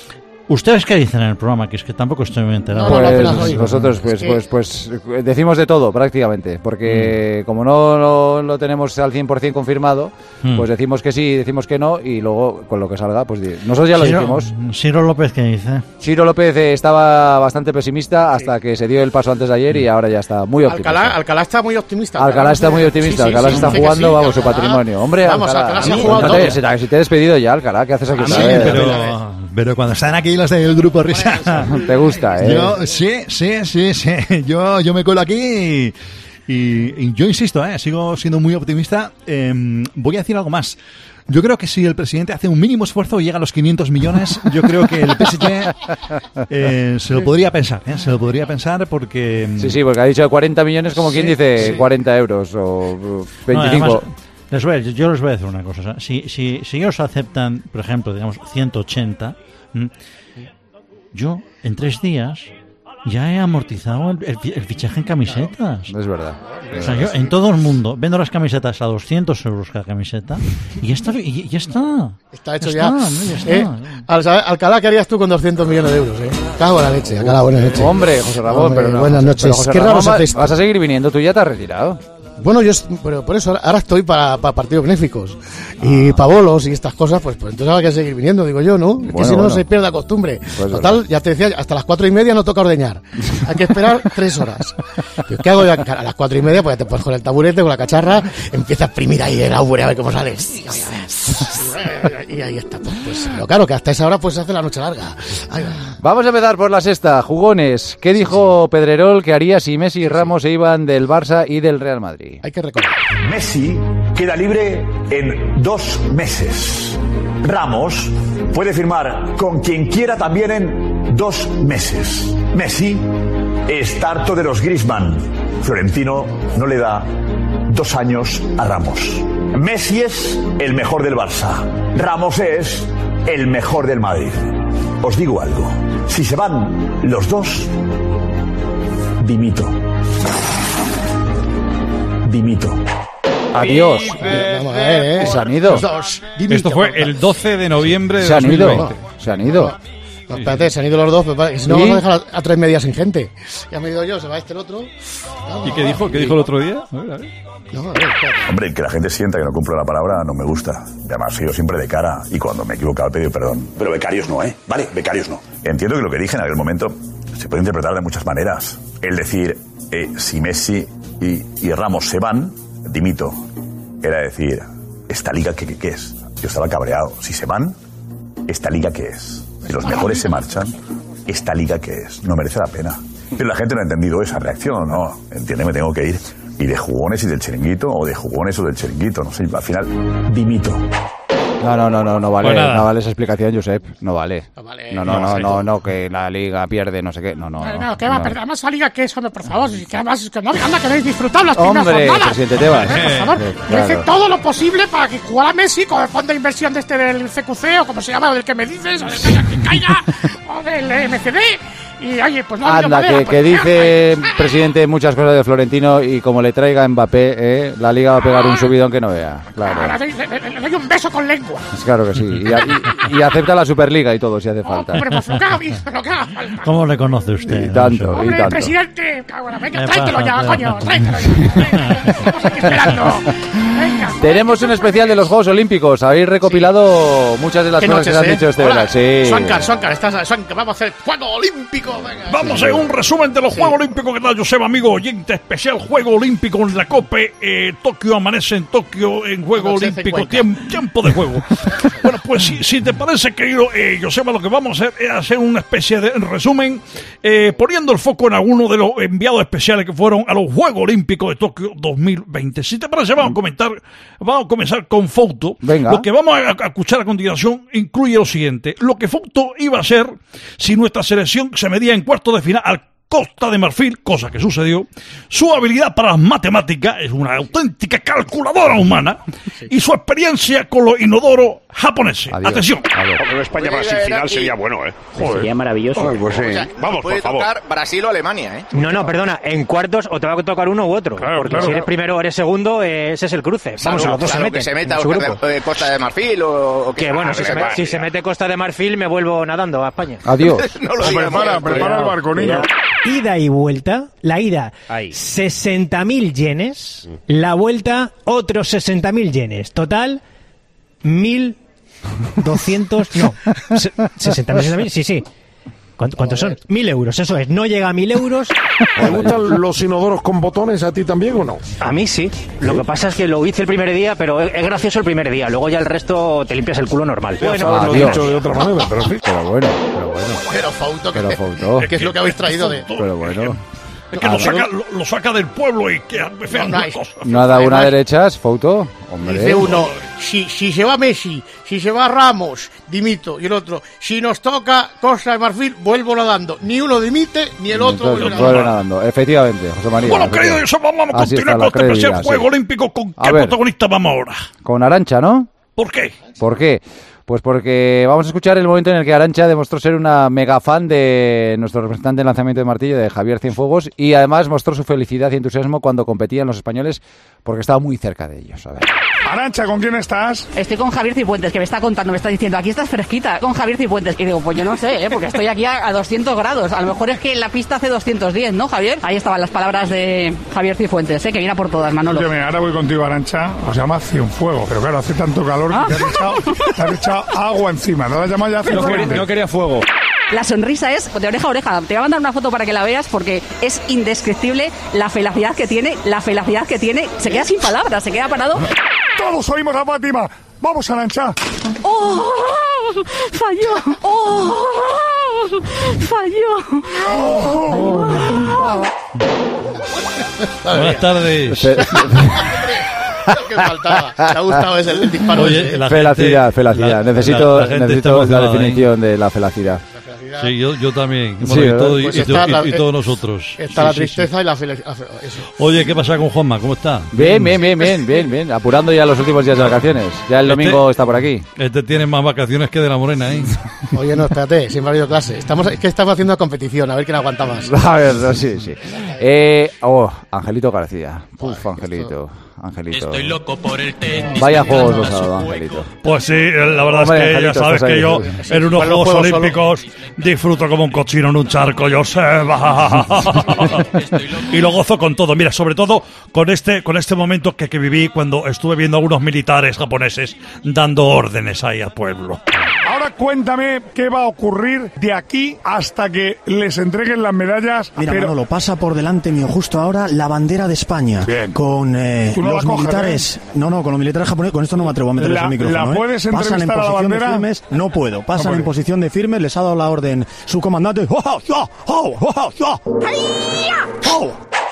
¿Ustedes qué dicen en el programa? Que es que tampoco estoy muy enterado. Pues nosotros pues, pues, pues decimos de todo prácticamente, porque mm. como no lo, lo tenemos al cien por ciento confirmado, mm. pues decimos que sí, decimos que no, y luego con lo que salga, pues nosotros ya lo Ciro, dijimos. Ciro López, ¿qué dice? Ciro López eh, estaba bastante pesimista hasta sí. que se dio el paso antes de ayer y ahora ya está muy optimista. Alcalá, Alcalá está muy optimista. Alcalá, Alcalá está muy optimista, sí, sí, Alcalá sí, está sí, jugando, sí, vamos, Alcalá, su patrimonio. Hombre, vamos, Alcalá, Alcalá se ha jugado todo. Te, si te he despedido ya, Alcalá, ¿qué haces aquí? Sí, pero, pero cuando están aquí los del grupo Risa, te gusta, ¿eh? Yo, sí, sí, sí, sí. Yo, yo me cuelo aquí y, y, y yo insisto, ¿eh? Sigo siendo muy optimista. Eh, voy a decir algo más. Yo creo que si el presidente hace un mínimo esfuerzo y llega a los quinientos millones, yo creo que el P S G eh, se lo podría pensar, ¿eh? Se lo podría pensar porque... Sí, sí, porque ha dicho cuarenta millones como quien sí, dice sí. cuarenta euros o veinticinco. No, además, les voy a, yo les voy a decir una cosa. O sea, si, si, si ellos aceptan, por ejemplo, digamos, ciento ochenta... ¿m? Yo, en tres días, ya he amortizado el, el, el fichaje en camisetas. Es verdad. O sea, yo en todo el mundo vendo las camisetas a doscientos euros cada camiseta y ya está. Y ya está. Está hecho ya. ya. Está, ya está. Eh, Al, Alcalá, ¿qué harías tú con doscientos millones de euros? Eh? Cago en la leche. Alcalá, buenas noches. Hombre, José Ramón, Hombre, pero no. Buenas noches. Pero José Qué Ramón, raro haces. ¿vas a seguir viniendo? ¿Tú ya te has retirado? Bueno, yo pero por eso ahora estoy para, para partidos benéficos y para bolos y estas cosas, pues, pues entonces habrá que seguir viniendo, digo yo, ¿no? Es bueno, que si no bueno. se pierde la costumbre. Pues Total, verdad. ya te decía, hasta las cuatro y media no toca ordeñar. Hay que esperar tres horas. Pero ¿qué hago yo? A las cuatro y media, pues ya te pones con el taburete, con la cacharra, empieza a exprimir ahí el aure a ver cómo sale. Y ahí está. Pues, pues, pero claro, que hasta esa hora pues se hace la noche larga. Ay, Vamos a empezar por la sexta. Jugones. ¿Qué dijo Pedrerol que haría si Messi y Ramos se iban del Barça y del Real Madrid? Hay que recordar. Messi queda libre en dos meses. Ramos puede firmar con quien quiera también en dos meses. Messi está harto de los Griezmann. Florentino no le da dos años a Ramos. Messi es el mejor del Barça. Ramos es el mejor del Madrid. Os digo algo. Si se van los dos, dimito. Dimito. Adiós. Vamos a ver, ¿eh? Se han ido. Esto fue el doce de noviembre de Se han dos mil veinte. ido. Se han ido. No, espérate, se han ido los dos, pero para- si no ¿Sí? vamos a dejar a, a tres medias sin gente. Ya me he ido yo, se va este el otro. ¿Y qué dijo? ¿Qué dijo el otro día? A ver, a ver. No, a ver, espérate. Hombre, que la gente sienta que no cumplo la palabra no me gusta. Y además, sigo siempre de cara y cuando me he equivocado he pedido perdón. Pero becarios no, ¿eh? Vale, becarios no. Entiendo que lo que dije en aquel momento se puede interpretar de muchas maneras. El decir, eh, si Messi y, y Ramos se van, dimito. Era decir, ¿esta liga qué, qué, qué es? Yo estaba cabreado. Si se van, ¿esta liga qué es? Si los mejores se marchan, ¿esta liga qué es? No merece la pena. Pero la gente no ha entendido esa reacción, ¿no? Entiende, me tengo que ir. Y de jugones y del chiringuito, o de jugones o del chiringuito, no sé. Al final, dimito. No, no, no, no, no vale, Pues nada. no vale esa explicación, Josep. No vale. No vale. No, no, No, no, sí. no, no, que la liga pierde, no sé qué. No, no. No, no, no, que va a no. perder. Además, esa liga que es, hombre, por favor. Si que además, que no, anda, queréis disfrutar las primeras Hombre, jornadas. presidente Tebas. Hombre, por favor, Eh, y hace claro. todo lo posible para que jugara Messi con el fondo de inversión de este del C Q C, o como se llama, o del que me dices, o del que caiga, o del M C D. Y oye, pues no ha habido Anda, manera, que, pues, que dice, presidente, muchas cosas de Florentino y como le traiga Mbappé, eh, la liga va a pegar un subidón que no vea. Claro. ah, Le, le- le- le doy un beso con lengua. Claro que sí. Y, y- y acepta la Superliga y todo si hace falta. Hombre, pues lo que haga, lo que haga falta. ¿Cómo le conoce usted? Y tanto, y Hombre, tanto. presidente, cago en la- venga, ¿Qué tráetelo pasa, ya, tío? coño, tráetelo ya. Estamos aquí esperando. Venga. Tenemos un especial de los Juegos Olímpicos. Habéis recopilado muchas de las ¿Qué cosas que noches, se han eh? dicho este Hola. verano. Sí. Suancar, Suancar, estás, Suancar, vamos a hacer juego olímpico. Venga. Vamos a un resumen de los Juegos Olímpicos que tal, Joseba, amigo oyente especial. Juego Olímpico en la COPE. Eh, Tokio amanece en Tokio en Juego Anochece Olímpico. en Cuenca. Tiemp- tiempo de juego. Bueno, pues si, si te parece, querido eh, Joseba, lo que vamos a hacer es hacer una especie de resumen, eh, poniendo el foco en algunos de los enviados especiales que fueron a los Juegos Olímpicos de Tokio dos mil veinte. Si te parece, vamos a comentar, vamos a comenzar con Fouto. Venga. Lo que vamos a, a escuchar a continuación incluye lo siguiente: lo que Fouto iba a hacer si nuestra selección se medía en cuartos de final al Costa de Marfil, cosa que sucedió, su habilidad para las matemáticas, es una auténtica calculadora humana, y su experiencia con los inodoros japoneses. Adiós. Atención. Porque España Brasil final sería bueno, ¿eh? Sería maravilloso. Joder, pues sí. O sea, Vamos, puede por favor. tocar Brasil o Alemania, ¿eh? No, no, perdona, en cuartos o te va a tocar uno u otro. Claro, porque claro, si eres claro. primero o eres segundo, eh, ese es el cruce. Vamos, Salvo- los dos se salvo meten. que se meta en su Costa grupo. de, eh, Costa de Marfil o... o Que bueno, si, se, me- si se mete Costa de Marfil, me vuelvo nadando a España. Adiós. No lo O digas, prepara, Miguel, prepara el barco, niño. Ida y vuelta, la ida sesenta mil yenes, la vuelta otros sesenta mil yenes, total mil doscientos, no, se- sesenta mil, sesenta mil, sí, sí. ¿Cuánto- ¿Cuántos son? Mil euros, eso es, no llega a mil euros. ¿Te gustan los inodoros con botones a ti también o no? A mí sí. Lo que pasa es que lo hice el primer día, pero es es gracioso el primer día. Luego ya el resto te limpias el culo normal. Bueno, haberlo Adiós. dicho de otra manera, pero en fin. Pero bueno, pero bueno. Pero Fauto, Pero ¿qué, Fauto. ¿qué es lo que habéis traído de...? Pero bueno. Es que lo saca, lo, lo saca del pueblo y que feas No, no hay- cosas. ¿No ha dado una Además- derechas, Fauto? Hombre. Dice uno, si, si se va Messi, si se va Ramos, dimito. Y el otro, si nos toca Costa de Marfil, vuelvo nadando. Ni uno dimite, ni el otro Entonces, vuelve vuelve nadando. nadando. Efectivamente, José María. Bueno, efectivamente. querido, eso vamos a Así está continuar la con este especial credibilidad, Juego sí. Olímpico. ¿Con A qué ver. protagonista vamos ahora? Con Arantxa, ¿no? ¿Por qué? ¿Por qué? Pues porque vamos a escuchar el momento en el que Arantxa demostró ser una mega fan de nuestro representante en lanzamiento de martillo, de Javier Cienfuegos, y además mostró su felicidad y entusiasmo cuando competían los españoles porque estaba muy cerca de ellos. A ver. Arantxa, ¿con quién estás? Estoy con Javier Cifuentes, que me está contando, me está diciendo, aquí estás fresquita, con Javier Cifuentes. Y digo, pues yo no sé, ¿eh? Porque estoy aquí a, a doscientos grados. A lo mejor es que en la pista hace doscientos diez, ¿no, Javier? Ahí estaban las palabras de Javier Cifuentes, ¿eh? Que viene a por todas, Manolo. Escúchame, ahora voy contigo, Arantxa. Os llama Cienfuego, pero claro, hace tanto calor Ah. que te has echado, te has echado agua encima. ¿No la llamas ya Cienfuego? quería fuego. La sonrisa es de oreja a oreja. Te voy a mandar una foto para que la veas porque es indescriptible la felicidad que tiene, la felicidad que tiene. Se queda sin palabras, se queda parado. Todos oímos a Fátima. Vamos, Arantxa. ¡Oh! ¡Falló! ¡Oh! ¡Falló! Buenas tardes. ¿Qué faltaba? ¿Te ha gustado ese el disparo? Oye, ese? la Felacidad, gente- felacidad. la- necesito la- la gente necesito está la emocionada, definición de la felacidad. Sí, yo, yo también. Sí, Bueno, y, ¿verdad? todo- y- Pues y está to- y- la- y todos nosotros. Está Sí, la sí, tristeza y la felicidad. sí. Oye, ¿qué pasa con Juanma? ¿Cómo está? Bien, bien, bien, bien, bien, bien. Apurando ya los últimos días de vacaciones. Ya el Este- domingo está por aquí. Este tiene más vacaciones que de la Morena, ¿eh? Oye, no, espérate, siempre ha habido clase. Estamos, es que estamos haciendo competición, a ver quién aguanta más. A ver, no, sí, sí. Eh, oh, Angelito García. Uf, Angelito. Angelito. Estoy loco por el tenis. Vaya juegos los ha dado, Angelito. Pues sí, la verdad Hombre, es que ya Angelito, sabes estás que ahí. yo Sí, en unos para los Juegos juegos solo. Olímpicos disfruto como un cochino en un charco, yo sé. Y lo gozo con todo. Mira, sobre todo con este con este momento que, que viví cuando estuve viendo a algunos militares japoneses dando órdenes ahí al pueblo. Ahora cuéntame qué va a ocurrir de aquí hasta que les entreguen las medallas. Mira, pero Manolo, pasa por delante mío justo ahora la bandera de España. Bien. Con eh, Tú no los la coges, militares. No, no, con los militares japoneses. Con esto no me atrevo a meterles La- el micrófono. ¿la ¿eh? puedes Pasan en entrevistar a la posición de bandera? firmes. No puedo. Pasan Hombre. en posición de firmes. Les ha dado la orden su comandante. ¡Oh, ya! ¡Oh, oh, ya! ¡Oh!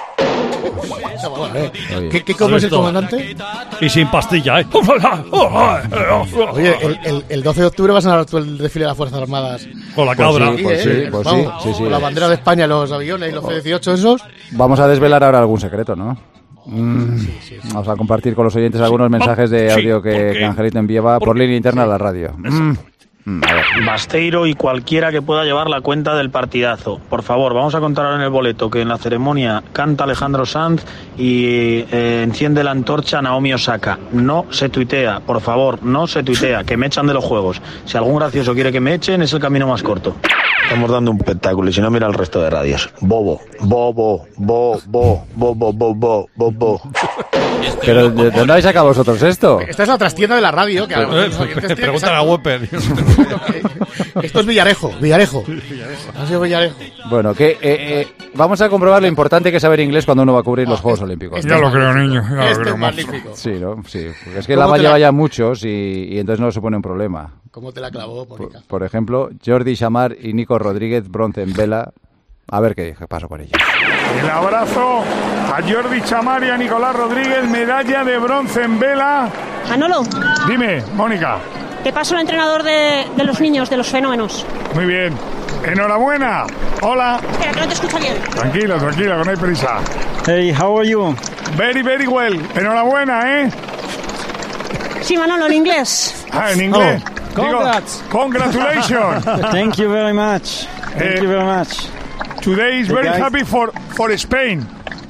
¿Qué, qué come es el comandante? Y sin pastilla, ¿eh? Oye, el, el, el doce de octubre vas a dar tú el desfile de las Fuerzas Armadas. Con la Pues cabra. sí, pues sí, ¿eh? pues Vamos, sí, sí, sí. con la bandera de España, los aviones y los F dieciocho esos. Vamos a desvelar ahora algún secreto, ¿no? Mm, Vamos a compartir con los oyentes algunos mensajes de Sí, audio que, porque- que Angelito enviaba por línea interna a la radio. Mm, mm, a ver. Basteiro y cualquiera que pueda llevar la cuenta del partidazo. Por favor, vamos a contar ahora en el boleto que en la ceremonia canta Alejandro Sanz y eh, enciende la antorcha Naomi Osaka. No se tuitea, por favor, no se tuitea, que me echan de los juegos. Si algún gracioso quiere que me echen, es el camino más corto. Estamos dando un espectáculo y si no, mira el resto de radios. Bobo, bobo, bo, bo, bo, bo, bo, bo, bo, bo. Pero ¿de dónde habéis sacado vosotros esto? Esta es la trastienda de la radio. Que a lo Eh, mejor los oyentes tienen- Pregúntale a Wepper. Esto es Villarejo, Villarejo. Ha sido Villarejo. Bueno, que eh, eh, vamos a comprobar lo importante que es saber inglés cuando uno va a cubrir los Juegos Olímpicos. Ya lo creo, niño. Ya lo Este creo, es monstruo. magnífico. Sí, ¿no? Sí. Porque es que ¿Cómo la te lleva la- ya muchos y, y entonces no supone un problema. ¿Cómo te la clavó, Mónica? Por ejemplo, Jordi Chamar y Nico Rodríguez, bronce en vela. A ver qué, qué pasó con ellos. el abrazo a Jordi Chamar y a Nicolás Rodríguez, medalla de bronce en vela. Manolo, Dime, Mónica. te paso el entrenador de, de los niños, de los fenómenos. Muy bien. Enhorabuena. Hola. Espera, que no te escucho bien. Tranquilo, tranquilo, que no hay prisa. Hey, how are you? Very, very well. Enhorabuena, ¿eh? Sí, Manolo, en inglés. Ah, en inglés. Oh, congrats. Digo, congratulations. Thank you very much. Thank Eh, you very much. Today is The very guys- happy for, for Spain.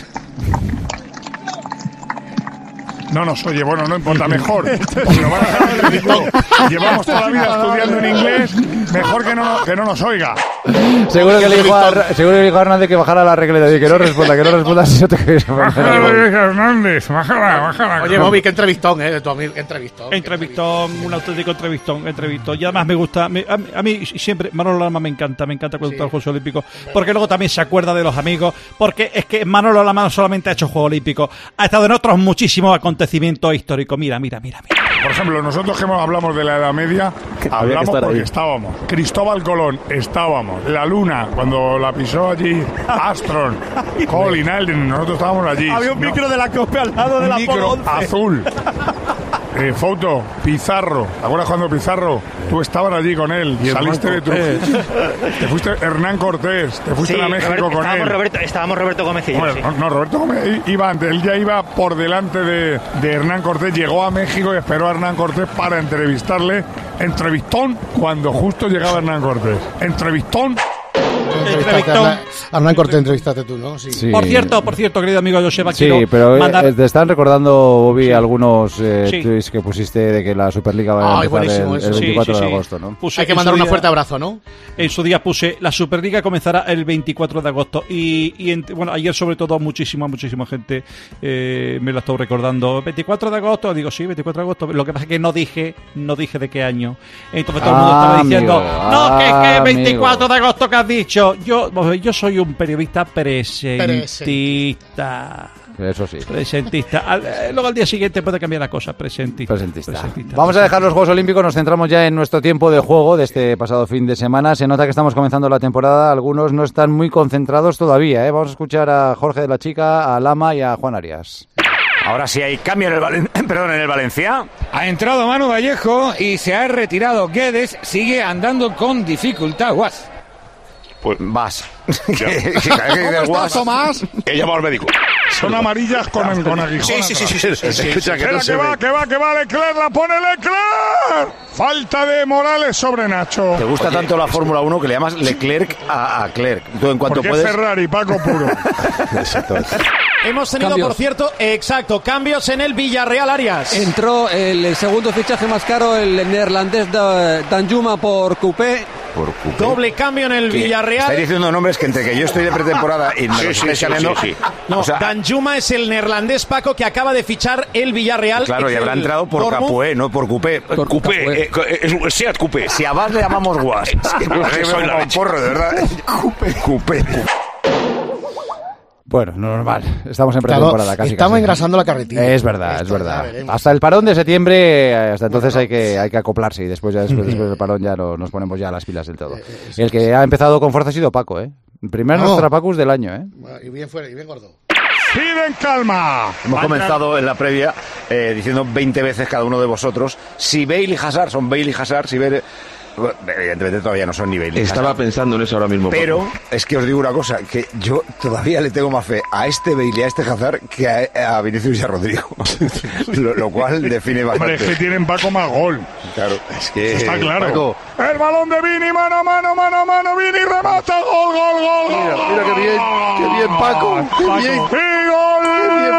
No nos oye, bueno, no importa, mejor. Porque lo van a dejar en ridículo. Llevamos toda la vida estudiando en inglés, mejor que no, que no nos oiga. Seguro que le dijo a, seguro que le dijo a Hernández que bajara la regleta y que no responda, que no responda si no te quieres. Bájala, Hernández, bájala, bájala. Oye, Bobby, qué entrevistón, ¿eh? De tu amigo, qué entrevistón. Entrevistón, un auténtico entrevistón, entrevistón. Y además me gusta, me- a, mí- a mí siempre, Manolo Lama me encanta, me encanta cuando está el Juegos Olímpicos, porque luego también se acuerda de los amigos, porque es que Manolo Lama no solamente ha hecho Juegos Olímpicos, ha estado en otros muchísimos acontecimientos históricos. Mira, mira, mira, mira. Por ejemplo, nosotros que hemos- hablamos de la Edad Media, hablamos estar porque ahí. estábamos. Cristóbal Colón, estábamos. La Luna, cuando la pisó allí, Armstrong, Colin, Alden, nosotros estábamos allí. Había un No, micro de la COPE al lado de un la micro Apolo once. azul. Eh, foto, Pizarro. ¿Te acuerdas cuando Pizarro? Tú estabas allí con él. Y Saliste de Hernán tu. Te fuiste Hernán Cortés. Te fuiste Sí, a México Roberto, con estábamos, él. Roberto, estábamos Roberto Gómez y yo, Bueno, sí. no, no, Roberto Gómez iba antes, él ya iba por delante de, de Hernán Cortés, llegó a México y esperó a Hernán Cortés para entrevistarle. Entrevistón cuando justo llegaba Hernán Cortés. Entrevistón. Entrevistaste a Hernán- a Hernán Cortés, entrevistaste tú, ¿no? Sí. Sí. Por cierto, por cierto, querido amigo Joseba, Sí, quiero pero eh, mandar... eh, te están recordando, Bobby, algunos eh, Sí. tweets que pusiste de que la Superliga va a Ay, empezar buenísimo el, eso. el Sí, veinticuatro sí, de sí. agosto, ¿no? Puse Hay que en mandar su un día- fuerte abrazo, ¿no? En su día puse, la Superliga comenzará el veinticuatro de agosto. Y, y en- bueno, ayer sobre todo muchísima, muchísima gente eh, me la estoy recordando. veinticuatro de agosto, digo, sí, veinticuatro de agosto. Lo que pasa es que no dije, no dije de qué año. Entonces todo el mundo Ah, estaba diciendo, amigo, no, que es que ah, veinticuatro amigo. de agosto que has dicho. Yo, yo soy un periodista presentista. Eso sí. Presentista. Al- eh, luego al día siguiente puede cambiar la cosa. Presentista. Presentista. Vamos a dejar los Juegos Olímpicos, nos centramos ya en nuestro tiempo de juego de este pasado fin de semana. Se nota que estamos comenzando la temporada, algunos no están muy concentrados todavía, ¿eh? Vamos a escuchar a Jorge de la Chica, a Lama y a Juan Arias. Ahora sí hay cambio en el, Valen- perdón, en el Valencia. Ha entrado Manu Vallejo y se ha retirado Guedes. Sigue andando con dificultad. Guas. Pues vas. ¿Cómo estás, Tomás? He llamado al médico. Son amarillas con, con aguijón. Sí, sí, sí, sí, sí, sí, sí. Escucha, que Espera, no que se va, ve. que va, que va, Leclerc, la pone Leclerc. Falta de Morales sobre Nacho. Te gusta tanto la Fórmula uno que le llamas Leclerc a, a Clerc. Tú en cuanto Porque puedes... es Ferrari, Paco puro. Exacto. Hemos tenido, Cambios. por cierto, exacto, cambios en el Villarreal, Arias. Entró el segundo fichaje más caro, el neerlandés de Danjuma por Coupé. Por Coupé. Doble cambio en el ¿Qué? Villarreal. Estáis diciendo nombres que entre que yo estoy de pretemporada y me Sí, los sí, estáis sí, cambiando... sí, sí. No, O sea, Danjuma es el neerlandés, Paco, que acaba de fichar el Villarreal. claro, y Es habrá el entrado por Dortmund. Capué, no por Coupé. Por Coupé, Capué. eh, co- es un Seat Coupé. Si a Vas le llamamos Guas. Es que no sé, Que soy me la pongo leche. porro, de verdad. Coupé. Coupé. Bueno, normal, estamos en Claro, pretemporada casi. estamos casi. engrasando la carretilla. Es verdad, Esto es ya verdad. veremos. Hasta el parón de septiembre, eh, hasta entonces hay que hay que acoplarse y después ya después, después del parón ya lo- nos ponemos ya las pilas del todo. El que ha empezado con fuerza ha sido Paco, ¿eh? El primer No. Nostrapacus del año, ¿eh? Y bien fuera, y bien gordo. Piden calma. Hemos Vaya- comenzado en la previa eh, diciendo veinte veces cada uno de vosotros si Bale y Hazard son Bale y Hazard, si Bale... Bueno, evidentemente todavía no son ni Bale ni Estaba Hazard. pensando en eso ahora mismo. Pero Paco. es que os digo una cosa, que yo todavía le tengo más fe a este Bale y a este Hazard que a, a Vinicius y a Rodrigo. lo, lo cual define Hombre, es que bastante. tienen Paco más gol. Claro, es que... Está claro. Paco, El balón de Vini, mano a mano, mano a mano, Vini remata, gol, gol, gol, gol. Mira, mira qué bien, qué bien, Paco, qué Paco. bien. Y gol Qué bien,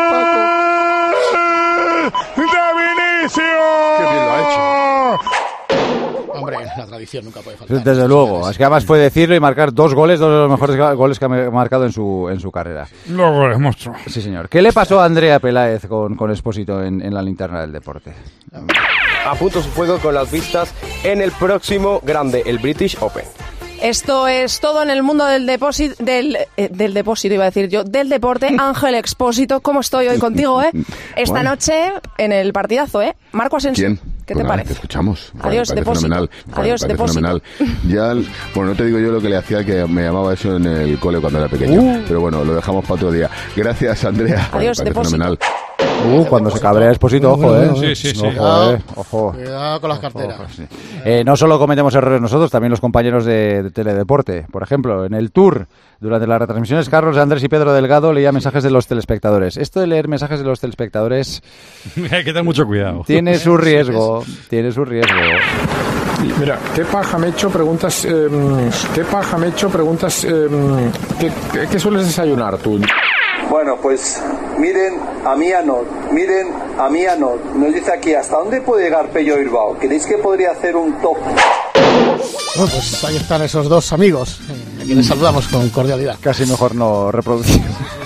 de Vinicius. Qué bien lo ha Hombre, la tradición nunca puede faltar. Desde luego, es que además fue decirlo y marcar dos goles, dos de los mejores ga- goles que ha marcado en su en su carrera. Los goles, monstruo. Sí, señor. ¿Qué le pasó a Andrea Peláez con, con Expósito en, en la linterna del deporte? A punto su fuego con las vistas en el próximo grande, el British Open. Esto es todo en el mundo del depósito, del, eh, del depósito, iba a decir yo, del deporte. Ángel Expósito, ¿cómo estoy hoy contigo, eh? Esta Bueno. noche en el partidazo, ¿eh? Marco Asensio. ¿Quién? ¿Qué Pues te nada, parece? Te escuchamos. Adiós, Me parece depósito. fenomenal. Adiós, Me parece depósito. fenomenal. Ya, el- bueno, no te digo yo lo que le hacía, que me llamaba eso en el cole cuando era pequeño. Uh. Pero bueno, lo dejamos para otro día. Gracias, Andrea. Adiós, Me parece depósito. fenomenal. Uh, cuando se cabrea Expósito, ojo, ¿eh? Sí, sí, sí. Ojo, eh. Ojo. Cuidado con las carteras. Ojo, sí. eh, no solo cometemos errores nosotros, también los compañeros de, de Teledeporte. Por ejemplo, en el Tour, durante las retransmisiones, Carlos, Andrés y Pedro Delgado leía mensajes de los telespectadores. Esto de leer mensajes de los telespectadores... Hay que tener mucho cuidado. Tiene su riesgo, tiene su riesgo. Mira, ¿qué paja me he hecho? Preguntas... Eh, ¿Qué paja me he hecho? Preguntas... Eh, ¿qué, qué, ¿Qué sueles desayunar tú? Bueno, pues miren a Mianot, miren a Mianot. Nos dice aquí, ¿hasta dónde puede llegar Pello Bilbao? ¿Creéis que podría hacer un top? Bueno, pues ahí están esos dos amigos, eh, a quienes saludamos con cordialidad. Casi mejor no reproducir.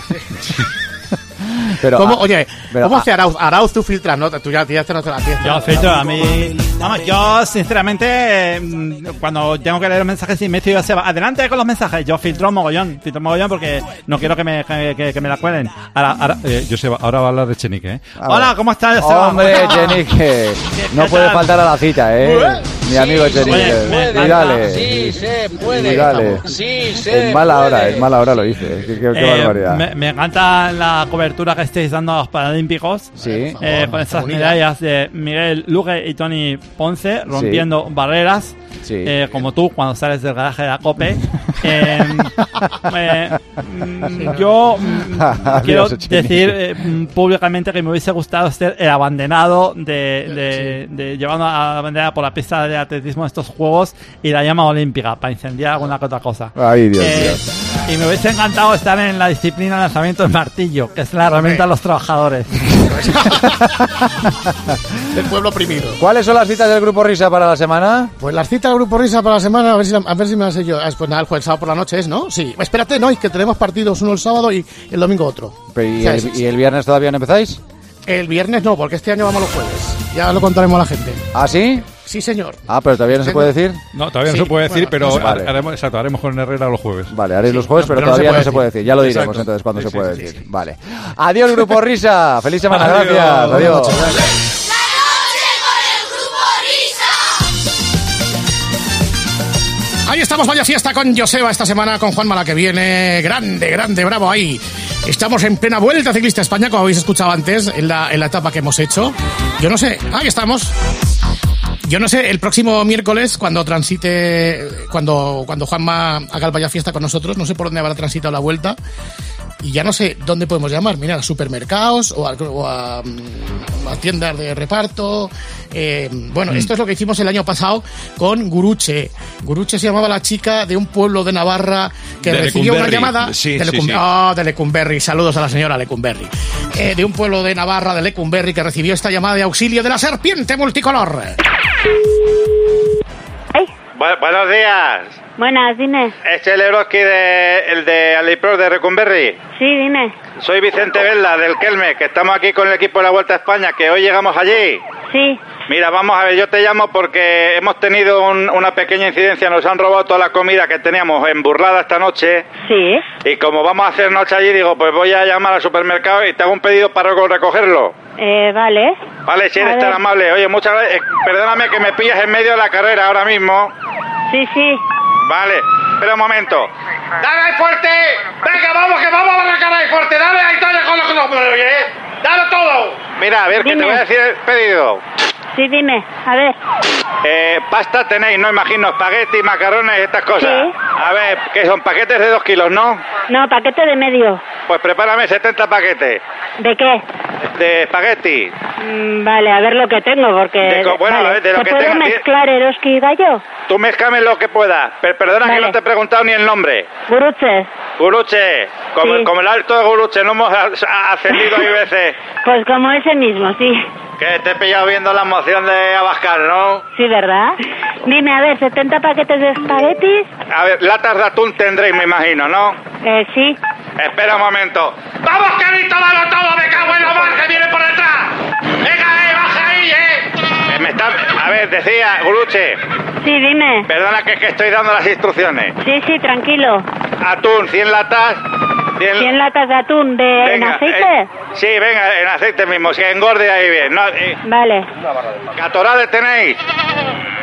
Pero, ¿Cómo, ah, oye, pero, ¿cómo ah, hace Arauz? Arauz, tú filtras, ¿no? Tú ya tienes que no te la tienes. Yo filtro, a mí... Vamos, yo sinceramente, eh, cuando tengo que leer mensajes y me estoy se va adelante con los mensajes, yo filtro mogollón, filtro mogollón porque no quiero que me, que, que, que me la cuelen. Ahora, ahora, eh, Joseba, ahora va a hablar de Chenique, ¿eh? A Hola, ver. ¿cómo estás, Joseba? Hombre, Chenique, no puede faltar a la cita, ¿eh? Mi amigo Sí, Chenique. puede, Y dale. sí, se puede. Y dale. Sí, se En mala hora, puede. en mala hora lo hice. Qué, qué, qué Eh, barbaridad. me, me encanta la cobertura que estáis dando a los Paralímpicos. Sí. Eh, con estas medallas de Miguel Luque y Tony Ponce rompiendo barreras. Sí. Eh, como tú cuando sales del garaje de la COPE. Eh, eh, mm, yo mm, quiero Adiós, Echenique. decir eh, mm, públicamente que me hubiese gustado ser el abanderado de, de, de llevando a la bandera por la pista de atletismo de estos juegos y la llama olímpica para incendiar alguna que otra cosa. Ay, Dios Eh, mío. Y me hubiese encantado estar en la disciplina de lanzamiento de martillo, que es la herramienta de los trabajadores. Del pueblo oprimido. ¿Cuáles son las citas del Grupo Risa para la semana? Pues las citas del Grupo Risa para la semana, a ver si, a ver si me las sé yo. Ah, pues nada, el jueves, sábado por la noche es, ¿no? Sí. Espérate, no, y que tenemos partidos, uno el sábado y el domingo otro. Pero, ¿y, O sea, el, es- ¿Y el viernes todavía no empezáis? El viernes no, porque este año vamos los jueves. Ya lo contaremos a la gente. ¿Ah, sí? Sí, señor. Ah, pero todavía no se puede decir. No, todavía Sí, no se puede decir, bueno, pero no se puede. haremos, exacto, haremos con Herrera los jueves. Vale, haréis los jueves, no, pero, pero no todavía se puede no se puede decir. decir. Ya lo diremos Exacto. entonces cuando Sí, se sí, puede sí, decir. Vale. Adiós, Grupo Risa. Feliz semana, Adiós. gracias. Adiós. Ahí estamos, vaya fiesta con Joseba esta semana, con Juanma la que viene. Grande, grande, bravo ahí. Estamos en plena Vuelta Ciclista a España, como habéis escuchado antes, en la, en la etapa que hemos hecho. Yo no sé, ahí estamos. Yo no sé, el próximo miércoles, cuando transite, cuando, cuando Juanma haga el vaya fiesta con nosotros, no sé por dónde habrá transitado la Vuelta. Y ya no sé dónde podemos llamar, mira, a supermercados o a, o a, a tiendas de reparto. Eh, bueno, Mm. esto es lo que hicimos el año pasado con Guruche. Guruche se llamaba la chica de un pueblo de Navarra que De recibió una Lecumberri. llamada Sí, de, sí, Lecum- sí. Ah, de Lecumberri. Saludos a la señora Lecumberri. Eh, de un pueblo de Navarra, de Lecumberri, que recibió esta llamada de auxilio de la serpiente multicolor. Bu- buenos días. Buenas, dime. Este es el Eroski de, el de Alipro de Recumberri. Sí, dime. Soy Vicente Vela del Kelme, que estamos aquí con el equipo de la Vuelta a España, que hoy llegamos allí. Sí. Mira, vamos a ver, yo te llamo porque hemos tenido un- una pequeña incidencia, nos han robado toda la comida que teníamos en Burlada esta noche. Sí. Y como vamos a hacer noche allí, digo, pues voy a llamar al supermercado y te hago un pedido para recogerlo. Eh, vale. Vale, si A eres ver. tan amable. Oye, muchas gracias. Eh, perdóname que me pillas en medio de la carrera ahora mismo. Sí, sí. Vale, espera un momento. ¡Dale ahí fuerte! ¡Venga, vamos, que vamos a arrancar ahí fuerte! ¡Dale ahí, dale con los que oye! ¡Dale todo! Mira, a ver, que te Dime. voy a decir el pedido. Sí, dime. A ver. Eh, pasta tenéis, no imagino, espagueti, macarrones, estas cosas. Sí. A ver, que son paquetes de dos kilos, ¿no? No, paquete de medio. Pues prepárame setenta paquetes ¿De qué? de espagueti. Mm, vale, a ver lo que tengo, porque... De co- bueno, vale. a ver, de lo ¿Se que puede tenga, tío. mezclar Eroski y Gallo? Tú mezclame lo que puedas. Per- perdona que Vale. no te he preguntado ni el nombre. Guruche. Guruche, como, Sí. como el alto de Guruche, no hemos a- a- ascendido ahí veces. Pues como ese mismo, sí. Que te he pillado viendo la moción de Abascal, ¿no? Sí, ¿verdad? Dime, a ver, setenta paquetes de espaguetis. A ver, latas de atún tendréis, me imagino, ¿no? Eh, sí. Espera un momento. ¡Vamos, Carito, dalo todo! ¡Me cago en la mar que viene por detrás! ¡Venga, eh, baja ahí, eh! Eh, me está... A ver, decía, Guruche. Sí, dime. Perdona que, que estoy dando las instrucciones. Sí, sí, tranquilo. Atún, cien latas. cien cien latas de atún de en Venga, aceite. eh, sí, venga, en aceite mismo, que engorde ahí bien. No, eh, Vale. ¿Catorales tenéis?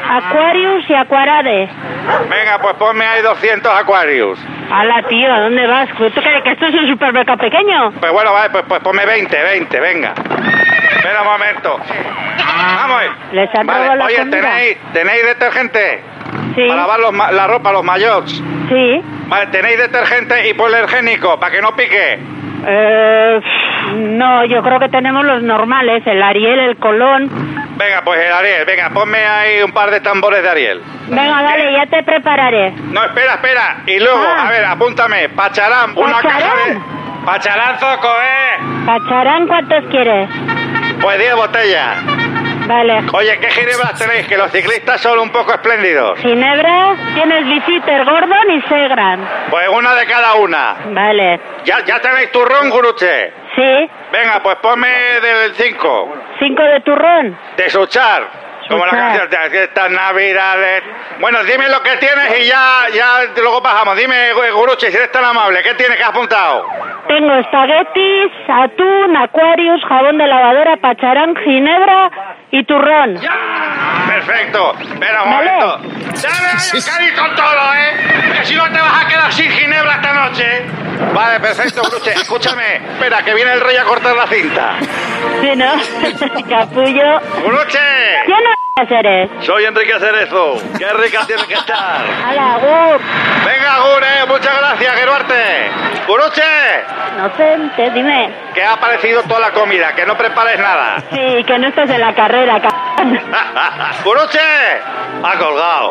Aquarius y Aquarade. Venga, pues ponme ahí doscientos Aquarius. Hala, tío, ¿a dónde vas? ¿Tú crees que esto es un supermercado pequeño? Pues bueno, vale, pues, pues ponme veinte, veinte, venga. Espera un momento. Vamos. ¿Les han Vale, robado la oye, comida? ¿tenéis, ¿tenéis detergente? Sí. Para lavar los ma- la ropa, los maillots. Sí. Vale, ¿tenéis detergente hipoalergénico para que no pique? Eh, no, yo creo que tenemos los normales, el Ariel, el Colón. Venga, pues el Ariel, venga, ponme ahí un par de tambores de Ariel. Venga, dale, ya te prepararé. No, espera, espera. Y luego, Ah. a ver, apúntame, Pacharán, una ¿Pacharán? caja de... Pacharán, Zoco, ¿eh? ¿Pacharán cuántos quieres? Pues diez botellas. Vale. Oye, ¿qué ginebras tenéis? Que los ciclistas son un poco espléndidos. Ginebra, tienes Visiter, Gordon y Segran. Pues una de cada una. Vale. ¿Ya, ya tenéis turrón, Guruche? Sí. Venga, pues ponme del cinco. ¿Cinco de turrón? De Suchar. Como la Suchar. canción de estas navidades. Bueno, dime lo que tienes y ya, ya luego bajamos. Dime, Guruche, si eres tan amable, ¿qué tienes que has apuntado? Tengo espaguetis, atún, Aquarius, jabón de lavadora, Pacharán, Ginebra y turrón. Perfecto. Espera un Vale. momento. Dale, Cari, con todo, ¿eh? Que si no te vas a quedar sin ginebra esta noche. Vale, perfecto, Bruche. Escúchame. Espera, que viene el rey a cortar la cinta. Sí, ¿no? Capullo. ¡Bruche! ¿Quién no eres? Soy Enrique Cerezo. ¡Qué rica tiene que estar! ¡Hala, Gur! Venga, Gur, eh. Muchas gracias, Geruarte. ¡Guruche! Inocente, dime. Que ha aparecido toda la comida. Que no prepares nada. Sí, que no estás en la carrera, c***. ¡Guruche! Ha colgado.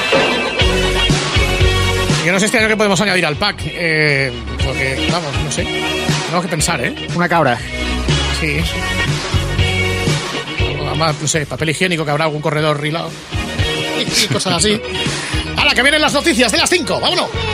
Yo no sé este año qué podemos añadir al pack. Eh, porque, vamos, no sé. Tenemos que pensar, ¿eh? Una cabra. Sí. Además, no sé, papel higiénico, que habrá algún corredor rilado. Y cosas así. ¡Hala, que vienen las noticias de las cinco! ¡Vámonos!